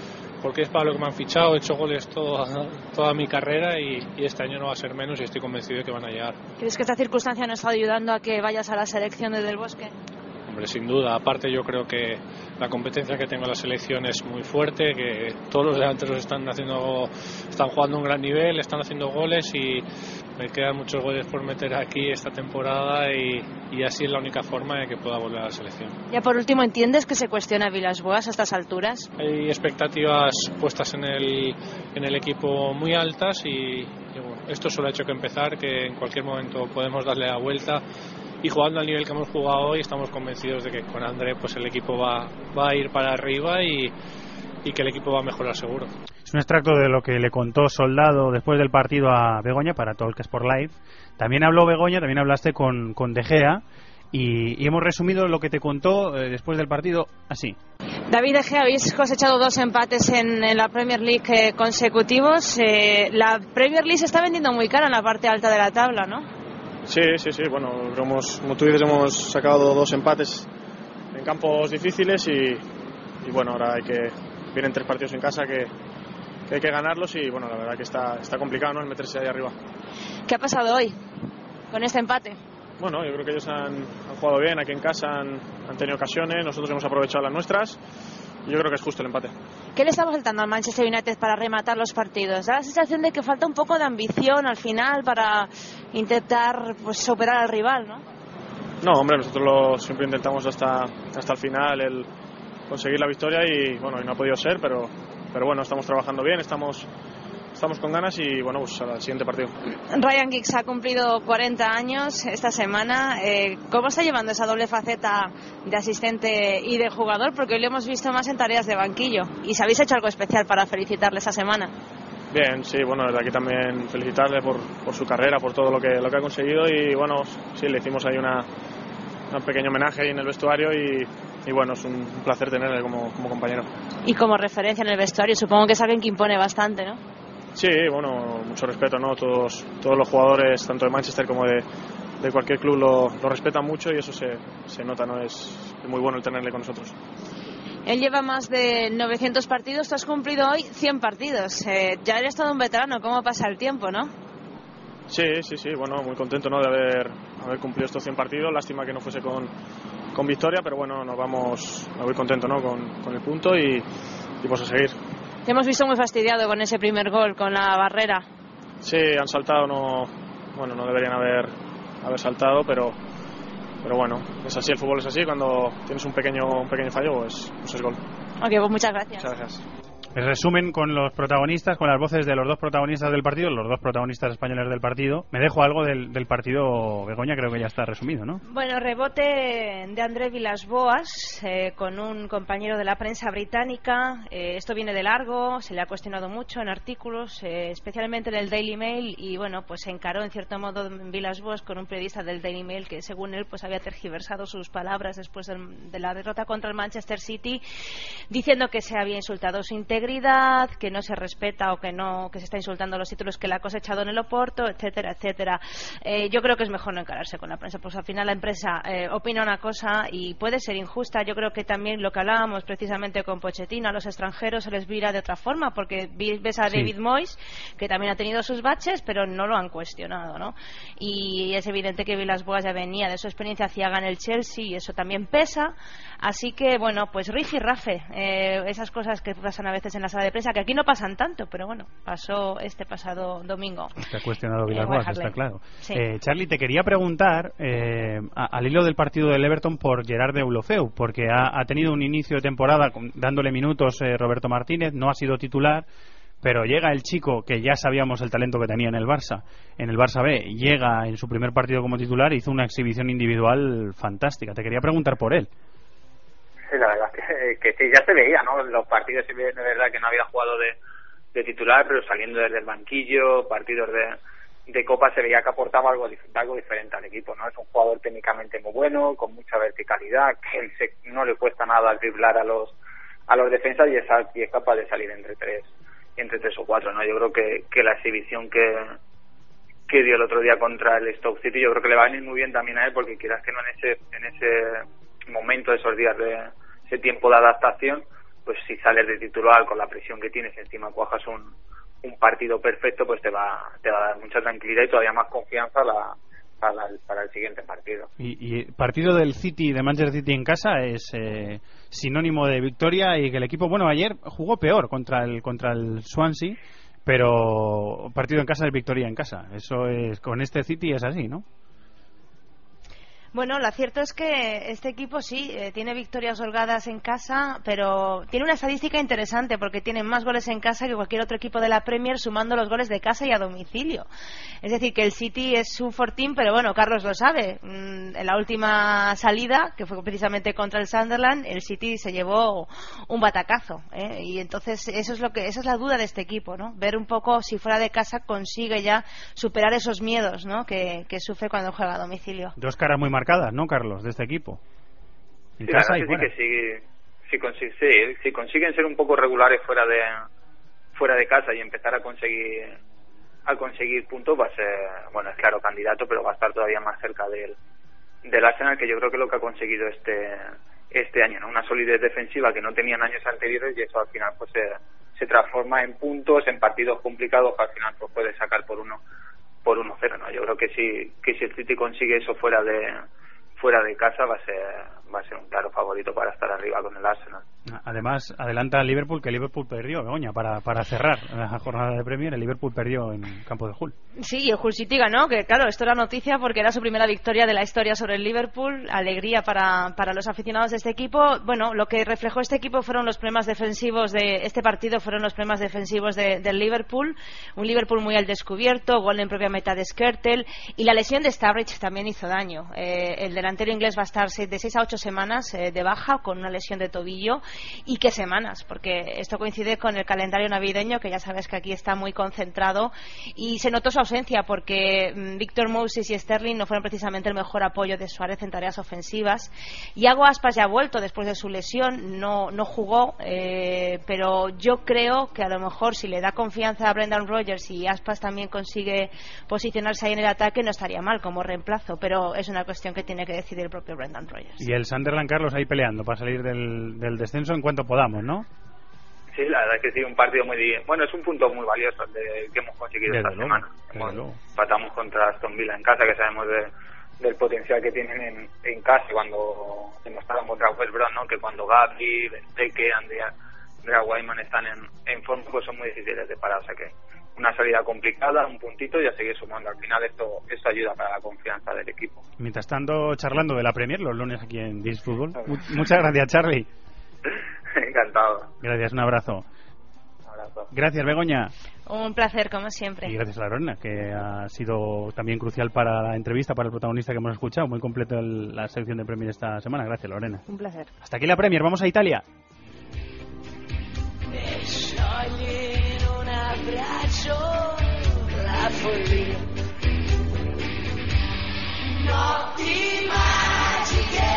porque es para lo que me han fichado, he hecho goles toda, toda mi carrera y, y este año no va a ser menos y estoy convencido de que van a llegar. ¿Crees que esta circunstancia nos está ayudando a que vayas a la selección desde el Bosque? Hombre, sin duda. Aparte yo creo que la competencia que tengo en la selección es muy fuerte, que todos los delanteros están haciendo, están jugando a un gran nivel, están haciendo goles y me quedan muchos goles por meter aquí esta temporada y, y así es la única forma de que pueda volver a la selección. Ya por último, ¿entiendes que se cuestiona a Villas-Boas a estas alturas? Hay expectativas puestas en el, en el equipo muy altas y, y bueno, esto solo ha hecho que empezar, que en cualquier momento podemos darle la vuelta. Y jugando al nivel que hemos jugado hoy, estamos convencidos de que con André pues el equipo va, va a ir para arriba y, y que el equipo va a mejorar seguro. Es un extracto de lo que le contó Soldado después del partido a Begoña para Talk Sport Live. También habló Begoña, también hablaste con, con De Gea y, y hemos resumido lo que te contó eh, después del partido así. David De Gea, habéis cosechado dos empates en, en la Premier League eh, consecutivos. Eh, la Premier League se está vendiendo muy cara en la parte alta de la tabla, ¿no? Sí, sí, sí, bueno, hemos, como tú dices, hemos sacado dos empates en campos difíciles y, y bueno, ahora hay que, vienen tres partidos en casa que, que hay que ganarlos y bueno, la verdad que está, está complicado, ¿no?, el meterse ahí arriba. ¿Qué ha pasado hoy con este empate? Bueno, yo creo que ellos han, han jugado bien, aquí en casa han, han tenido ocasiones, nosotros hemos aprovechado las nuestras. Yo creo que es justo el empate. ¿Qué le está faltando al Manchester United para rematar los partidos? Da la sensación de que falta un poco de ambición al final para intentar pues superar al rival, ¿no? No, hombre, nosotros lo, siempre intentamos hasta hasta el final el conseguir la victoria y bueno, y no ha podido ser, pero pero bueno, estamos trabajando bien, estamos estamos con ganas y bueno, pues al siguiente partido. Ryan Giggs ha cumplido cuarenta años esta semana. Eh, ¿Cómo está llevando esa doble faceta de asistente y de jugador? Porque hoy lo hemos visto más en tareas de banquillo. ¿Y si habéis hecho algo especial para felicitarle esa semana? Bien, sí, bueno, desde aquí también felicitarle por, por su carrera, por todo lo que, lo que ha conseguido y bueno, sí, le hicimos ahí una, un pequeño homenaje ahí en el vestuario y, y bueno, es un placer tenerle como, como compañero. Y como referencia en el vestuario, supongo que es alguien que impone bastante, ¿no? Sí, bueno, mucho respeto, ¿no? Todos, todos los jugadores, tanto de Manchester como de, de cualquier club, lo, lo respetan mucho y eso se, se nota, ¿no? Es muy bueno el tenerle con nosotros. Él lleva más de novecientos partidos, tú has cumplido hoy cien partidos. Eh, ya eres todo un veterano, ¿cómo pasa el tiempo, no? Sí, sí, sí, bueno, muy contento, ¿no?, de haber, haber cumplido estos cien partidos. Lástima que no fuese con, con victoria, pero bueno, nos vamos, me voy contento, ¿no?, con, con el punto y, y pues a seguir. Te hemos visto muy fastidiado con ese primer gol, con la barrera. Sí, han saltado, no, bueno, no deberían haber, haber saltado, pero, pero bueno, es así, el fútbol es así, cuando tienes un pequeño, un pequeño fallo, pues, pues es gol. Ok, pues muchas gracias. Muchas gracias. El resumen con los protagonistas, con las voces de los dos protagonistas del partido, los dos protagonistas españoles del partido. Me dejo algo del, del partido, Begoña, creo que ya está resumido, ¿no? Bueno, rebote de André Villas-Boas eh, con un compañero de la prensa británica. Eh, esto viene de largo, se le ha cuestionado mucho en artículos, eh, especialmente en el Daily Mail, y bueno, pues se encaró en cierto modo Villas-Boas con un periodista del Daily Mail que según él pues había tergiversado sus palabras después del, de la derrota contra el Manchester City, diciendo que se había insultado su integridad, que no se respeta o que no, que se está insultando los títulos que le ha cosechado en el Oporto, etcétera, etcétera. Eh, yo creo que es mejor no encararse con la prensa, pues al final la empresa eh, opina una cosa y puede ser injusta. Yo creo que también lo que hablábamos precisamente con Pochettino, a los extranjeros se les mira de otra forma, porque ves a David sí. Moyes, que también ha tenido sus baches, pero no lo han cuestionado, ¿no? Y es evidente que Villas-Boas ya venía de su experiencia ciaga en el Chelsea y eso también pesa. Así que, bueno, pues rifi rafe, eh, esas cosas que pasan a veces en la sala de prensa, que aquí no pasan tanto, pero bueno, pasó este pasado domingo. Está cuestionado Villas-Boas, eh, está claro. Sí. Eh, Charlie, te quería preguntar, eh, a, al hilo del partido del Everton, por Gerard Deulofeu, porque ha, ha tenido un inicio de temporada con, dándole minutos eh, Roberto Martínez, no ha sido titular, pero llega el chico que ya sabíamos el talento que tenía en el Barça, en el Barça B, llega en su primer partido como titular, hizo una exhibición individual fantástica. Te quería preguntar por él. Sí, la verdad que, que sí, ya se veía, ¿no? Los partidos, de verdad que no había jugado de, de titular, pero saliendo desde el banquillo, partidos de, de Copa, se veía que aportaba algo, algo diferente al equipo, ¿no? Es un jugador técnicamente muy bueno, con mucha verticalidad, que se, no le cuesta nada driblar a los a los defensas y es, y es capaz de salir entre tres entre tres o cuatro, ¿no? Yo creo que, que la exhibición que que dio el otro día contra el Stoke City, yo creo que le va a venir muy bien también a él, porque quieras que no en ese en ese momento, esos días de ese tiempo de adaptación, pues si sales de titular con la presión que tienes, encima cuajas un, un partido perfecto, pues te va, te va a dar mucha tranquilidad y todavía más confianza la, para, el, para el siguiente partido. Y, y partido del City, de Manchester City en casa, es eh, sinónimo de victoria, y que el equipo, bueno, ayer jugó peor contra el, contra el Swansea, pero partido en casa es victoria en casa. Eso es, con este City es así, ¿no? Bueno, lo cierto es que este equipo sí, eh, tiene victorias holgadas en casa, pero tiene una estadística interesante porque tiene más goles en casa que cualquier otro equipo de la Premier, sumando los goles de casa y a domicilio. Es decir, que el City es su fortín, pero bueno, Carlos lo sabe. Mm, en la última salida, que fue precisamente contra el Sunderland, el City se llevó un batacazo, ¿eh? Y entonces eso es lo que, esa es la duda de este equipo, ¿no? Ver un poco si fuera de casa consigue ya superar esos miedos, ¿no? que, que sufre cuando juega a domicilio. Dos caras muy marcadas, ¿no, Carlos, de este equipo? En sí, casa y sí fuera. Que sí, si, consiguen, sí, si consiguen ser un poco regulares fuera de fuera de casa y empezar a conseguir a conseguir puntos, va a ser, bueno, es claro candidato, pero va a estar todavía más cerca del del Arsenal, que yo creo que es lo que ha conseguido este este año, ¿no? Una solidez defensiva que no tenían años anteriores, y eso al final pues se, se transforma en puntos, en partidos complicados que al final pues puede sacar por uno por uno cero, ¿no? Yo creo que si que si el City consigue eso fuera de fuera de casa va a ser va a ser un claro favorito para estar arriba con el Arsenal. Además, adelanta al Liverpool, que el Liverpool perdió, Begoña, para, para cerrar la jornada de Premier. El Liverpool perdió en campo de Hull. Sí, y el Hull City ganó, que claro, esto era noticia porque era su primera victoria de la historia sobre el Liverpool. Alegría para, para los aficionados de este equipo. Bueno, lo que reflejó este equipo fueron los problemas defensivos de este partido, fueron los problemas defensivos de, del Liverpool. Un Liverpool muy al descubierto, gol en propia meta de Skrtel, y la lesión de Sturridge también hizo daño. Eh, el delantero inglés va a estar de seis a ocho semanas eh, de baja con una lesión de tobillo. ¿Y qué semanas? Porque esto coincide con el calendario navideño, que ya sabes que aquí está muy concentrado, y se notó su ausencia porque mmm, Victor Moses y Sterling no fueron precisamente el mejor apoyo de Suárez en tareas ofensivas. Iago Aspas ya ha vuelto después de su lesión, no, no jugó, eh, pero yo creo que a lo mejor si le da confianza a Brendan Rodgers y Aspas también consigue posicionarse ahí en el ataque, no estaría mal como reemplazo, pero es una cuestión que tiene que decidir el propio Brendan Rodgers. Y el Sunderland, Carlos, ahí peleando para salir del, del descenso en cuanto podamos, ¿no? Sí, la verdad es que sí, un partido muy bueno, es un punto muy valioso el de, que hemos conseguido desde esta luego, semana. Hemos, empatamos contra Aston Villa en casa, que sabemos de, del potencial que tienen en, en casa, cuando demostraron contra West Brom, ¿no? Que cuando Gabri, Benteke, Andrea, Andrea Wyman están en, en forma, pues son muy difíciles de parar, o sea que una salida complicada, un puntito y a seguir sumando. Al final esto, esto ayuda para la confianza del equipo. Mientras tanto, charlando de la Premier los lunes aquí en This Football. Muchas gracias, Charlie. Encantado. Gracias, un abrazo. Un abrazo. Gracias, Begoña. Un placer, como siempre. Y gracias a la Lorena, que ha sido también crucial para la entrevista, para el protagonista que hemos escuchado. Muy completo el, la sección de Premier esta semana. Gracias, Lorena. Un placer. Hasta aquí la Premier, vamos a Italia. La follia, notti magiche.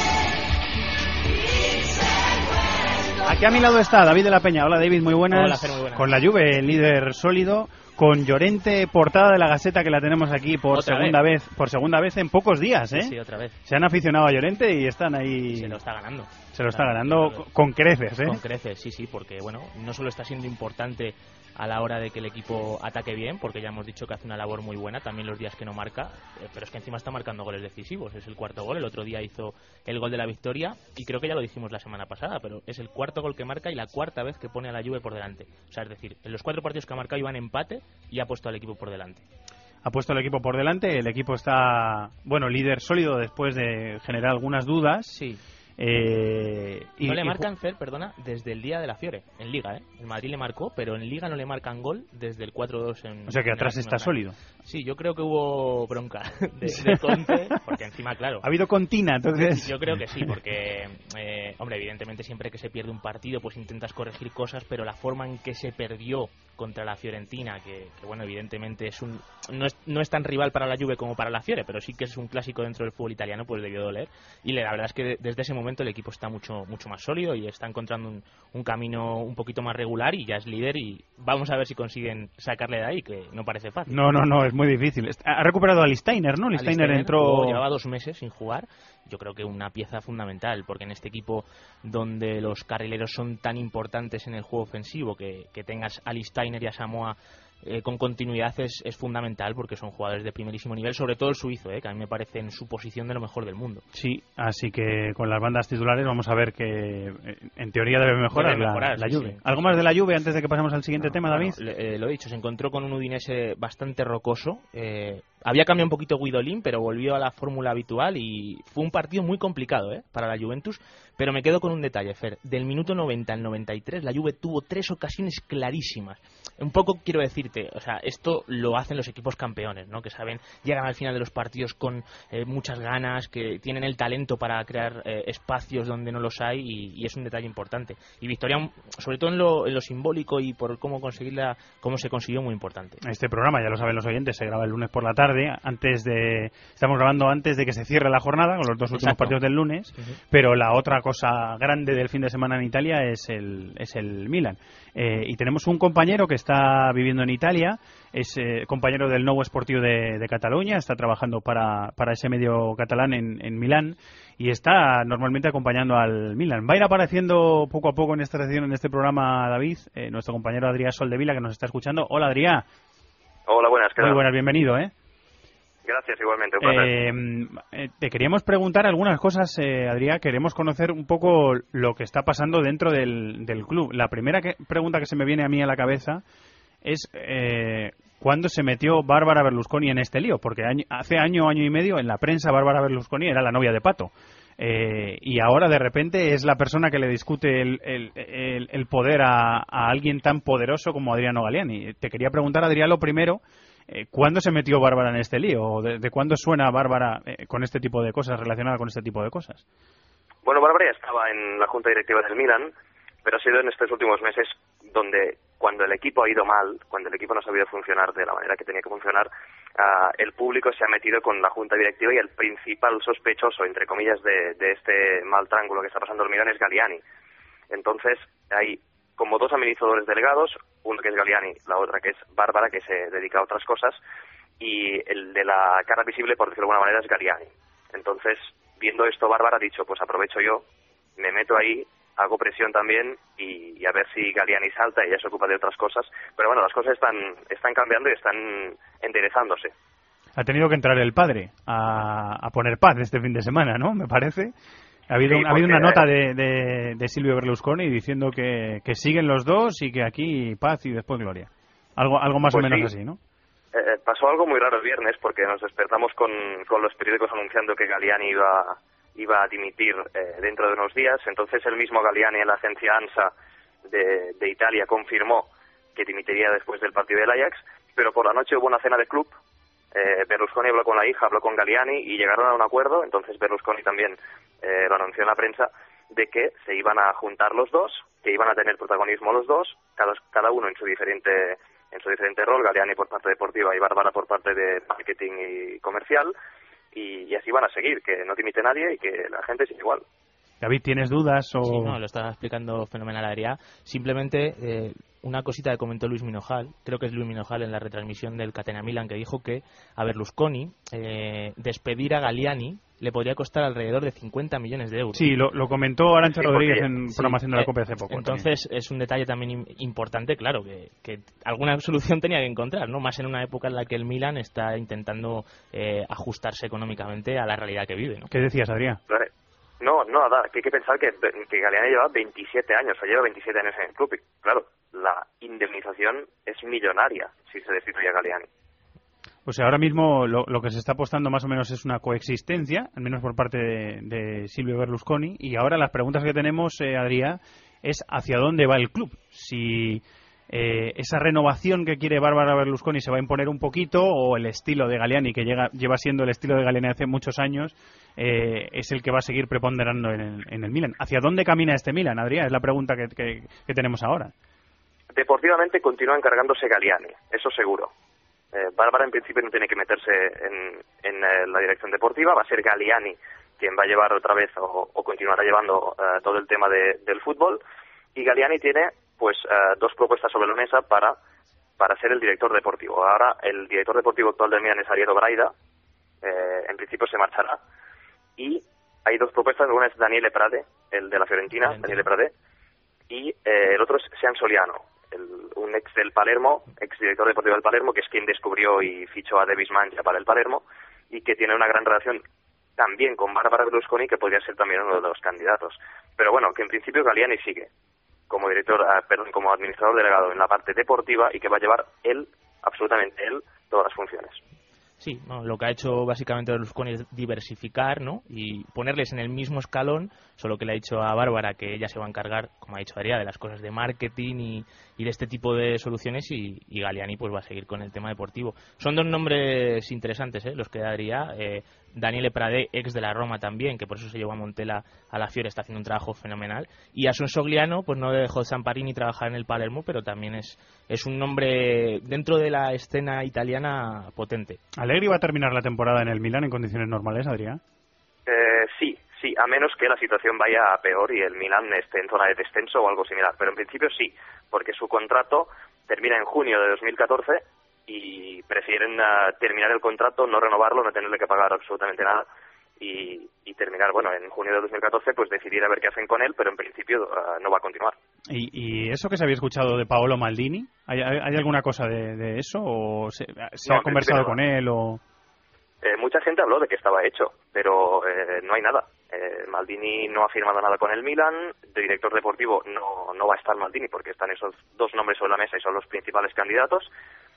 Aquí a mi lado está David de la Peña. Hola, David, muy buenas. Hola, Fer, muy buenas. Con la Juve, el líder sólido, con Llorente, portada de la Gaceta, que la tenemos aquí por ¿Otra segunda vez? vez por segunda vez en pocos días, ¿eh? Sí, sí, otra vez. Se han aficionado a Llorente y están ahí. Se lo está ganando. Se lo está ganando con creces, ¿eh? Con creces, sí, sí, porque bueno, no solo está siendo importante a la hora de que el equipo ataque bien, porque ya hemos dicho que hace una labor muy buena, también los días que no marca, eh, pero es que encima está marcando goles decisivos. Es el cuarto gol, el otro día hizo el gol de la victoria, y creo que ya lo dijimos la semana pasada, pero es el cuarto gol que marca y la cuarta vez que pone a la Juve por delante. O sea, es decir, en los cuatro partidos que ha marcado iban empate y ha puesto al equipo por delante. Ha puesto al equipo por delante, el equipo está, bueno, líder sólido después de generar algunas dudas. Sí. Eh, y, no le y marcan, Fer, perdona, desde el día de la Fiore, en Liga, ¿eh? El Madrid le marcó, pero en Liga no le marcan gol desde el cuatro dos en... O sea que en atrás está sólido. Sí, yo creo que hubo bronca de, de Conte, porque encima, claro... Ha habido contina, entonces... Yo creo que sí, porque, eh, hombre, evidentemente siempre que se pierde un partido, pues intentas corregir cosas, pero la forma en que se perdió contra la Fiorentina, que, que bueno, evidentemente es un no es, no es tan rival para la Juve como para la Fiore, pero sí que es un clásico dentro del fútbol italiano, pues debió doler. Y la verdad es que desde ese momento momento el equipo está mucho mucho más sólido y está encontrando un, un camino un poquito más regular y ya es líder y vamos a ver si consiguen sacarle de ahí, que no parece fácil. No, no, no, es muy difícil. Ha recuperado a Listainer, ¿no? Listainer entró... Llevaba dos meses sin jugar. Yo creo que una pieza fundamental, porque en este equipo donde los carrileros son tan importantes en el juego ofensivo, que, que tengas a Listainer y a Samoa Eh, con continuidad es, es fundamental, porque son jugadores de primerísimo nivel, sobre todo el suizo, eh, que a mí me parece en su posición de lo mejor del mundo. Sí, así que con las bandas titulares vamos a ver que eh, en teoría debe mejorar, debe mejorar la, la sí, Juve. Sí. ¿Algo más de la Juve antes de que pasemos al siguiente no, tema, bueno, David? Le, eh, lo he dicho, se encontró con un Udinese bastante rocoso. Eh, había cambiado un poquito Guidolin, pero volvió a la fórmula habitual y fue un partido muy complicado eh, para la Juventus. Pero me quedo con un detalle, Fer. Del minuto noventa al noventa y tres, la Juve tuvo tres ocasiones clarísimas. Un poco quiero decirte, o sea, esto lo hacen los equipos campeones, ¿no? Que saben, llegan al final de los partidos con eh, muchas ganas, que tienen el talento para crear eh, espacios donde no los hay y, y es un detalle importante. Y victoria, sobre todo en lo, en lo simbólico y por cómo conseguirla, cómo se consiguió, muy importante. Este programa, ya lo saben los oyentes, se graba el lunes por la tarde, antes de, estamos grabando antes de que se cierre la jornada, con los dos últimos Exacto. partidos del lunes, uh-huh. pero la otra cosa grande del fin de semana en Italia es el, es el Milan. Eh, y tenemos un compañero que está viviendo en Italia, es eh, compañero del Nuevo Esportivo de, de Cataluña, está trabajando para, para ese medio catalán en, en Milán y está normalmente acompañando al Milan. Va a ir apareciendo poco a poco en esta sección, en este programa, David, eh, nuestro compañero Adrià Soldevila, que nos está escuchando. Hola, Adrià. Hola, buenas. ¿Qué tal? Muy buenas, bienvenido, ¿eh? Gracias, igualmente. Un eh, te queríamos preguntar algunas cosas, eh, Adrià. Queremos conocer un poco lo que está pasando dentro del, del club. La primera que, pregunta que se me viene a mí a la cabeza es eh, ¿cuándo se metió Bárbara Berlusconi en este lío? Porque año, hace año, año y medio, en la prensa, Bárbara Berlusconi era la novia de Pato. Eh, y ahora, de repente, es la persona que le discute el, el, el, el poder a, a alguien tan poderoso como Adriano Galliani. Te quería preguntar, Adrià, lo primero... Eh, ¿Cuándo se metió Bárbara en este lío? ¿De, de cuándo suena Bárbara eh, con este tipo de cosas, relacionada con este tipo de cosas? Bueno, Bárbara ya estaba en la junta directiva del Milan, pero ha sido en estos últimos meses donde, cuando el equipo ha ido mal, cuando el equipo no ha sabido funcionar de la manera que tenía que funcionar, uh, el público se ha metido con la junta directiva y el principal sospechoso, entre comillas, de, de este mal triángulo que está pasando el Milan es Galliani. Entonces, hay como dos administradores delegados, uno que es Galliani, la otra que es Bárbara, que se dedica a otras cosas, y el de la cara visible, por decirlo de alguna manera, es Galliani. Entonces, viendo esto, Bárbara ha dicho, pues aprovecho yo, me meto ahí, hago presión también, y, y a ver si Galliani salta y ya se ocupa de otras cosas. Pero bueno, las cosas están, están cambiando y están enderezándose. Ha tenido que entrar el padre a, a poner paz este fin de semana, ¿no? Me parece... Ha habido, sí, ha habido una nota de, de, de Silvio Berlusconi diciendo que, que siguen los dos y que aquí paz y después gloria. Algo algo más pues o menos sí. así, ¿no? Eh, pasó algo muy raro el viernes porque nos despertamos con, con los periódicos anunciando que Galliani iba, iba a dimitir eh, dentro de unos días. Entonces el mismo Galliani en la agencia ANSA de, de Italia confirmó que dimitiría después del partido del Ajax, pero por la noche hubo una cena de club. Eh, Berlusconi habló con la hija, habló con Galliani y llegaron a un acuerdo. Entonces Berlusconi también eh, lo anunció en la prensa de que se iban a juntar los dos, que iban a tener protagonismo los dos, cada, cada uno en su diferente en su diferente rol, Galliani por parte deportiva y Bárbara por parte de marketing y comercial, y, y así van a seguir, que no dimite nadie y que la gente sigue igual. David, ¿tienes dudas? O... Sí, no, lo estaba explicando fenomenal, Adrià. Simplemente eh, una cosita que comentó Luis Minojal, creo que es Luis Minojal en la retransmisión del Catena Milan, que dijo que a Berlusconi eh, despedir a Galliani le podría costar alrededor de cincuenta millones de euros. Sí, lo, lo comentó Arantxa sí, Rodríguez porque, en sí, programación de la eh, Copa hace poco. Entonces también. Es un detalle también importante, claro, que, que alguna solución tenía que encontrar, ¿no? Más en una época en la que el Milan está intentando eh, ajustarse económicamente a la realidad que vive, ¿no? ¿Qué decías, Adrià? No, no, nada, que hay que pensar que, que Galliani lleva veintisiete años, o lleva veintisiete años en el club, y claro, la indemnización es millonaria si se destituye a Galliani. O sea, ahora mismo lo, lo que se está apostando más o menos es una coexistencia, al menos por parte de, de Silvio Berlusconi, y ahora las preguntas que tenemos, eh, Adrià, es hacia dónde va el club. Si eh, esa renovación que quiere Bárbara Berlusconi se va a imponer un poquito, o el estilo de Galliani, que llega, lleva siendo el estilo de Galliani hace muchos años, eh, es el que va a seguir preponderando en el, en el Milan. ¿Hacia dónde camina este Milan, Adrià? Es la pregunta que, que, que tenemos ahora. Deportivamente continúa encargándose Galliani, eso seguro. Eh, Bárbara en principio no tiene que meterse en, en eh, la dirección deportiva, va a ser Galliani quien va a llevar otra vez o, o continuará llevando uh, todo el tema de, del fútbol, y Galliani tiene pues uh, dos propuestas sobre la mesa para para ser el director deportivo. Ahora el director deportivo actual del Milan es Ariel Braida, eh, en principio se marchará, y hay dos propuestas, una es Daniele Prade, el de la Fiorentina, Fiorentina. Daniele Prade, y eh, el otro es Sean Soliano, el, un ex del Palermo, ex director deportivo del Palermo, que es quien descubrió y fichó a Davis Mangia para el Palermo, y que tiene una gran relación también con Barbara Berlusconi, que podría ser también uno de los candidatos. Pero bueno, que en principio Galliani sigue como director, uh, perdón, como administrador delegado en la parte deportiva, y que va a llevar él, absolutamente él, todas las funciones. Sí, no, lo que ha hecho básicamente Berlusconi es diversificar, ¿no? Y ponerles en el mismo escalón, solo que le ha dicho a Bárbara que ella se va a encargar, como ha dicho Adrià, de las cosas de marketing y, y de este tipo de soluciones, y, y Galliani pues va a seguir con el tema deportivo. Son dos nombres interesantes, ¿eh? Los que da Adrià. Eh, Daniele Prade, ex de la Roma también, que por eso se llevó a Montella a la Fiore, está haciendo un trabajo fenomenal. Y Asun Sogliano, pues no dejó Zamparini trabajar en el Palermo, pero también es, es un nombre dentro de la escena italiana potente. ¿Allegri va a terminar la temporada en el Milan en condiciones normales, Adrià? Eh, sí, sí, a menos que la situación vaya a peor y el Milan esté en zona de descenso o algo similar. Pero en principio sí, porque su contrato termina en junio de dos mil catorce y prefieren uh, terminar el contrato, no renovarlo, no tenerle que pagar absolutamente nada y, y terminar, bueno, en junio de dos mil catorce pues decidir a ver qué hacen con él, pero en principio uh, no va a continuar. ¿Y, ¿Y eso que se había escuchado de Paolo Maldini? ¿Hay, hay, hay alguna cosa de, de eso? ¿O se, se no, ha conversado no. con él? O... Eh, mucha gente habló de que estaba hecho, pero eh, no hay nada. Eh, Maldini no ha firmado nada con el Milan, de director deportivo no, no va a estar Maldini porque están esos dos nombres sobre la mesa y son los principales candidatos.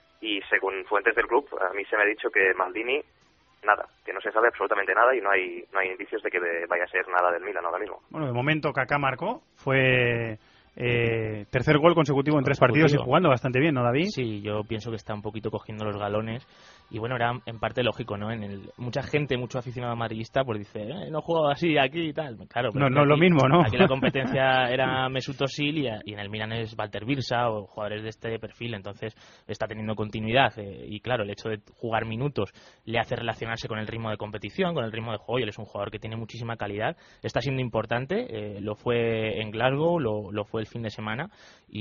Y según fuentes del club, a mí se me ha dicho que Maldini, nada, que no se sabe absolutamente nada y no hay no hay indicios de que vaya a ser nada del Milan ahora mismo. Bueno, de momento Kaká marcó, fue eh, tercer gol consecutivo en tres partidos y jugando bastante bien, ¿no, David? Sí, yo pienso que está un poquito cogiendo los galones y bueno, era en parte lógico, ¿no? En el, mucha gente, mucho aficionado madridista, pues dice, eh, no he jugado así aquí y tal. Claro, pero no, no es lo mismo, ¿no? Aquí la competencia era Mesut Özil y, y en el Milan es Walter Birsa o jugadores de este perfil, entonces está teniendo continuidad eh, y claro, el hecho de jugar minutos le hace relacionarse con el ritmo de competición, con el ritmo de juego, y él es un jugador que tiene muchísima calidad, está siendo importante, eh, lo fue en Glasgow, lo, lo fue el fin de semana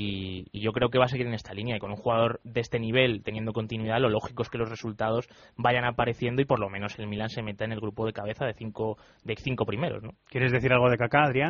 y, y yo creo que va a seguir en esta línea, y con un jugador de este nivel teniendo continuidad, lo lógico es que los resultados vayan apareciendo y por lo menos el Milan se meta en el grupo de cabeza de cinco de cinco primeros, ¿no? ¿Quieres decir algo de Kaká, Adrià?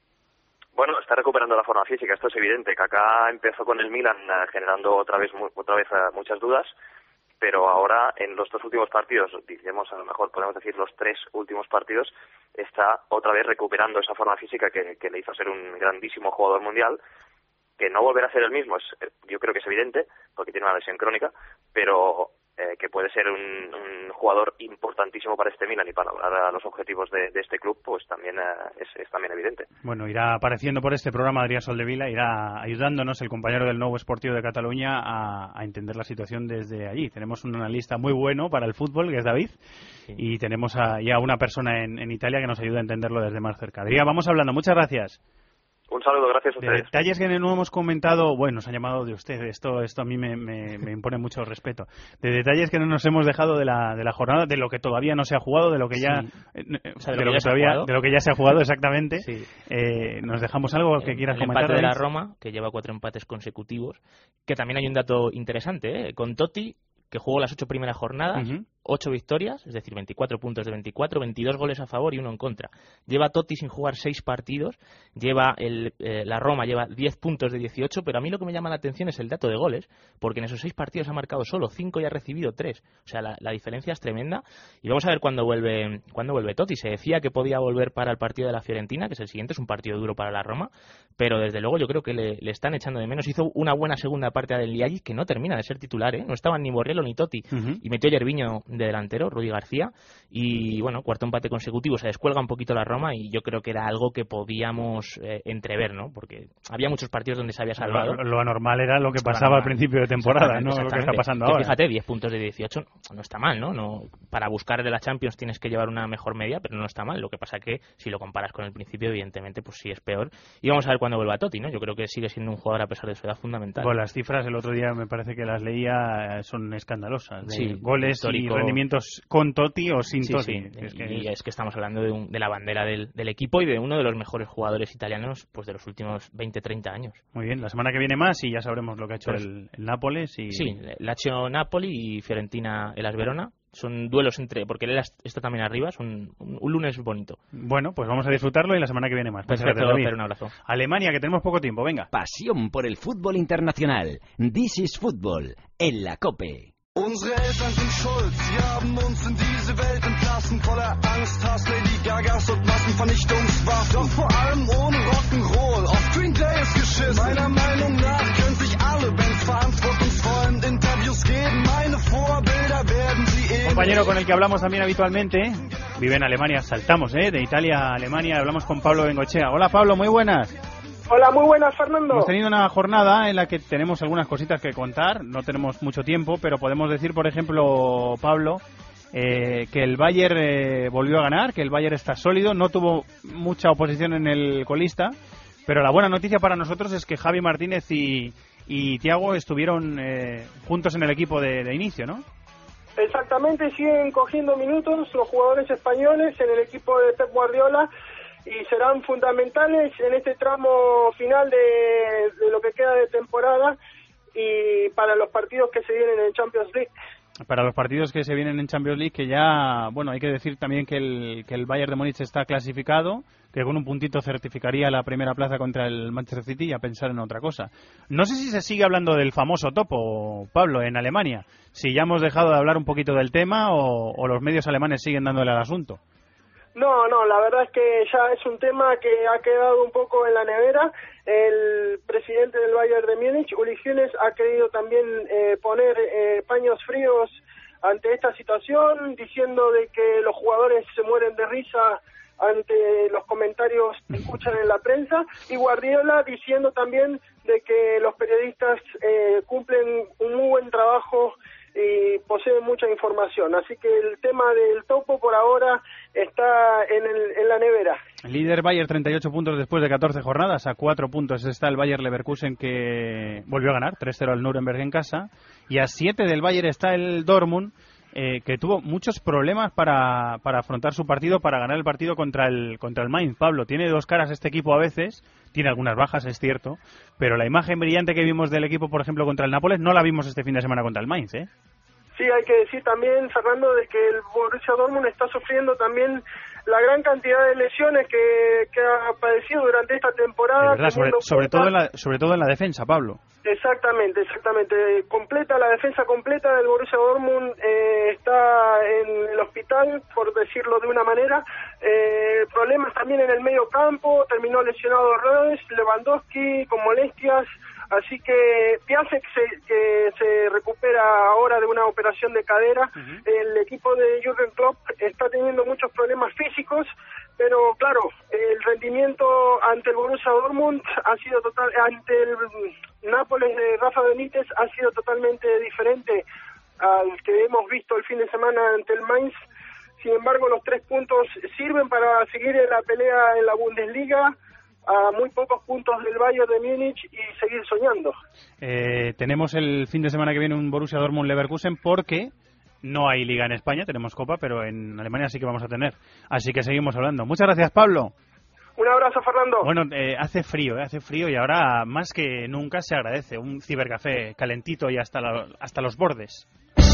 Bueno, está recuperando la forma física, esto es evidente. Kaká empezó con el Milan uh, generando otra vez otra vez uh, muchas dudas, pero ahora en los dos últimos partidos, digamos, a lo mejor podemos decir los tres últimos partidos, está otra vez recuperando esa forma física que, que le hizo ser un grandísimo jugador mundial, que no volverá a ser el mismo, es, yo creo que es evidente, porque tiene una lesión crónica, pero eh, que puede ser un, un jugador importantísimo para este Milan y para lograr los objetivos de, de este club, pues también eh, es, es también evidente. Bueno, irá apareciendo por este programa Adrià Soldevila, irá ayudándonos el compañero del Nuevo Esportivo de Cataluña a, a entender la situación desde allí. Tenemos un analista muy bueno para el fútbol, que es David, sí. Y tenemos a, ya una persona en, en Italia que nos ayuda a entenderlo desde más cerca. Adrià, vamos hablando, muchas gracias. Un saludo, gracias a ustedes. De detalles que no hemos comentado, bueno, nos han llamado de usted, esto esto a mí me, me, me impone mucho respeto. De detalles que no nos hemos dejado de la de la jornada, de lo que todavía no se ha jugado, de lo que ya, sí. eh, o sea, de, de, lo que que todavía, de lo que ya se ha jugado exactamente. Sí. Eh, ¿Nos dejamos algo que quieras el comentar? El empate de la Roma, que lleva cuatro empates consecutivos, que también hay un dato interesante, ¿eh? Con Totti, que jugó las ocho primeras jornadas, uh-huh. ocho victorias, es decir, veinticuatro puntos de veinticuatro, veintidós goles a favor y uno en contra. Lleva Totti sin jugar seis partidos, lleva el, eh, la Roma lleva diez puntos de dieciocho, pero a mí lo que me llama la atención es el dato de goles, porque en esos seis partidos ha marcado solo cinco y ha recibido tres. O sea, la, la diferencia es tremenda. Y vamos a ver cuándo vuelve, cuándo vuelve Totti. Se decía que podía volver para el partido de la Fiorentina, que es el siguiente, es un partido duro para la Roma, pero desde luego yo creo que le, le están echando de menos. Hizo una buena segunda parte del Liagi, que no termina de ser titular, ¿eh? No estaban ni Borriello ni Totti, uh-huh. y metió Yerviño de delantero, Rudy García, y bueno, cuarto empate consecutivo, se descuelga un poquito la Roma y yo creo que era algo que podíamos eh, entrever, ¿no? Porque había muchos partidos donde se había salvado. Lo, lo anormal era lo que pasaba al principio de temporada, ¿no? Lo que está pasando que ahora. Fíjate, diez puntos de dieciocho no está mal, ¿no? no Para buscar de la Champions tienes que llevar una mejor media, pero no está mal. Lo que pasa que si lo comparas con el principio, evidentemente, pues sí es peor. Y vamos a ver cuándo vuelva Totti, ¿no? Yo creo que sigue siendo un jugador a pesar de su edad fundamental. Bueno, las cifras el otro día me parece que las leía, son escandalosas, de sí, goles histórico. y rendimientos con Totti o sin sí, Totti. Sí. Es que y es... es que estamos hablando de, un, de la bandera del, del equipo y de uno de los mejores jugadores italianos pues de los últimos veinte treinta años. Muy bien, la semana que viene más y ya sabremos lo que ha hecho Pues, el, el Nápoles. Y... Sí, Lazio-Napoli y Fiorentina-Elas Verona. Son duelos entre, porque él está también arriba, son un, un lunes bonito. Bueno, pues vamos a disfrutarlo y la semana que viene más. Perfecto, gracias, un abrazo. Alemania, que tenemos poco tiempo, venga. Pasión por el fútbol internacional. This is Football, en la COPE. Unsere Eltern sind schuld, sie haben uns in diese Welt entlassen, voller Angst, Hass, Lady Gagas und Massenvernichtungswaffen. Doch vor allem ohne Rock'n'Roll, auf Green Day ist geschissen. Meiner Meinung nach können sich alle Bands verantwortungsvollen Interviews geben. Meine Vorbilder werden sie eh. Compañero con el que hablamos también habitualmente, vive en Alemania, saltamos, ¿eh? De Italia a Alemania, hablamos con Pablo Bengochea. Hola Pablo, muy buenas. Hola, muy buenas, Fernando. Hemos tenido una jornada en la que tenemos algunas cositas que contar, no tenemos mucho tiempo, pero podemos decir, por ejemplo, Pablo, eh, que el Bayern eh, volvió a ganar, que el Bayern está sólido, no tuvo mucha oposición en el colista, pero la buena noticia para nosotros es que Javi Martínez y, y Thiago estuvieron eh, juntos en el equipo de, de inicio, ¿no? Exactamente, siguen cogiendo minutos los jugadores españoles en el equipo de Pep Guardiola, y serán fundamentales en este tramo final de, de lo que queda de temporada y para los partidos que se vienen en Champions League. Para los partidos que se vienen en Champions League, que ya, bueno, hay que decir también que el, que el Bayern de Múnich está clasificado, que con un puntito certificaría la primera plaza contra el Manchester City y a pensar en otra cosa. No sé si se sigue hablando del famoso topo, Pablo, en Alemania, si ya hemos dejado de hablar un poquito del tema o, o los medios alemanes siguen dándole al asunto. No, no, la verdad es que ya es un tema que ha quedado un poco en la nevera. El presidente del Bayern de Múnich, Uli Hoeneß, ha querido también eh, poner eh, paños fríos ante esta situación, diciendo de que los jugadores se mueren de risa ante los comentarios que escuchan en la prensa, y Guardiola diciendo también de que los periodistas eh, cumplen un muy buen trabajo y poseen mucha información. Así que el tema del topo por ahora está en, el, en la nevera. El líder Bayern, treinta y ocho puntos después de catorce jornadas. A cuatro puntos está el Bayer Leverkusen, que volvió a ganar tres cero al Nuremberg en casa. Y a siete del Bayern está el Dortmund, eh, que tuvo muchos problemas para, para afrontar su partido, para ganar el partido contra el, contra el Mainz. Pablo, tiene dos caras este equipo a veces, tiene algunas bajas, es cierto, pero la imagen brillante que vimos del equipo, por ejemplo, contra el Nápoles, no la vimos este fin de semana contra el Mainz, ¿eh? Sí, hay que decir también, Fernando, de que el Borussia Dortmund está sufriendo también la gran cantidad de lesiones que, que ha padecido durante esta temporada. Verdad, sobre, sobre, todo en la, sobre todo en la defensa, Pablo. Exactamente, exactamente. Completa, la defensa completa del Borussia Dortmund eh, está en el hospital, por decirlo de una manera. Eh, problemas también en el medio campo, terminó lesionado Reus, Lewandowski con molestias. Así que Piatek se, que se recupera ahora de una operación de cadera. Uh-huh. El equipo de Jürgen Klopp está teniendo muchos problemas físicos, pero claro, el rendimiento ante el Borussia Dortmund ha sido total, ante el Nápoles de Rafa Benítez ha sido totalmente diferente al que hemos visto el fin de semana ante el Mainz. Sin embargo, los tres puntos sirven para seguir en la pelea en la Bundesliga, a muy pocos puntos del Bayern de Múnich, y seguir soñando. Eh, tenemos el fin de semana que viene un Borussia Dortmund-Leverkusen, porque no hay Liga en España, tenemos Copa, pero en Alemania sí que vamos a tener. Así que seguimos hablando. Muchas gracias, Pablo. Un abrazo, Fernando. Bueno, eh, hace frío, eh, hace frío y ahora más que nunca se agradece un cibercafé calentito y hasta, la, hasta los bordes.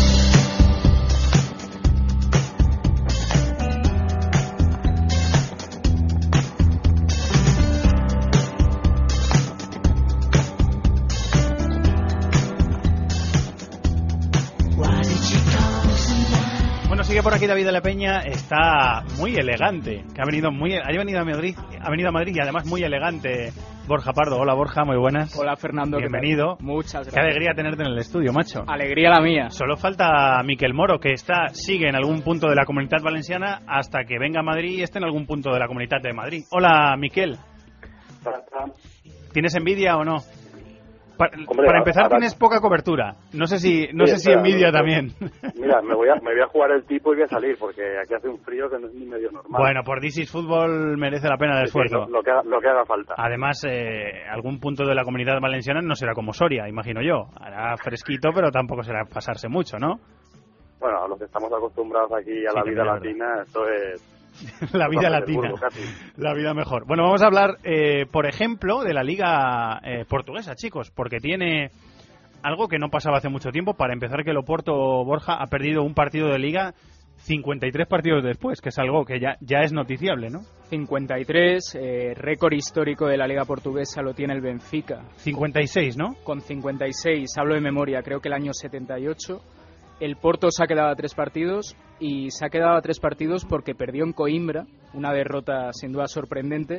Sigue por aquí David de la Peña, está muy elegante, que ha venido muy, ha venido a Madrid, ha venido a Madrid y además muy elegante. Borja Pardo, hola Borja, muy buenas. Hola Fernando, bienvenido. Muchas gracias. Qué alegría tenerte en el estudio, macho. Alegría la mía. Solo falta Miquel Moro, que está, sigue en algún punto de la Comunitat Valenciana hasta que venga a Madrid y esté en algún punto de la Comunitat de Madrid. Hola Miquel. ¿Tienes envidia o no? Pa Hombre, para empezar, ahora, tienes poca cobertura. No sé si no sí, sé si espera, envidia no, también. Mira, me voy, a, me voy a jugar el tipo y voy a salir, porque aquí hace un frío que no es ni medio normal. Bueno, por This is Fútbol merece la pena el Sí, sí, esfuerzo. lo, lo, que haga, lo que haga falta. Además, eh, algún punto de la Comunidad Valenciana no será como Soria, imagino yo. Hará fresquito, pero tampoco será pasarse mucho, ¿no? Bueno, a los que estamos acostumbrados aquí a Sí, la vida también es latina, esto es... La vida Vamos, latina, burro, casi. la vida mejor. Bueno, vamos a hablar, eh, por ejemplo, de la liga eh, portuguesa, chicos, porque tiene algo que no pasaba hace mucho tiempo. Para empezar, que el Oporto, Borja, ha perdido un partido de liga cincuenta y tres partidos después, que es algo que ya, ya es noticiable, ¿no? cincuenta y tres, eh, récord histórico de la liga portuguesa lo tiene el Benfica. cincuenta y seis, ¿no? Con cincuenta y seis, hablo de memoria, creo que el año setenta y ocho. El Porto se ha quedado a tres partidos y se ha quedado a tres partidos porque perdió en Coimbra, una derrota sin duda sorprendente.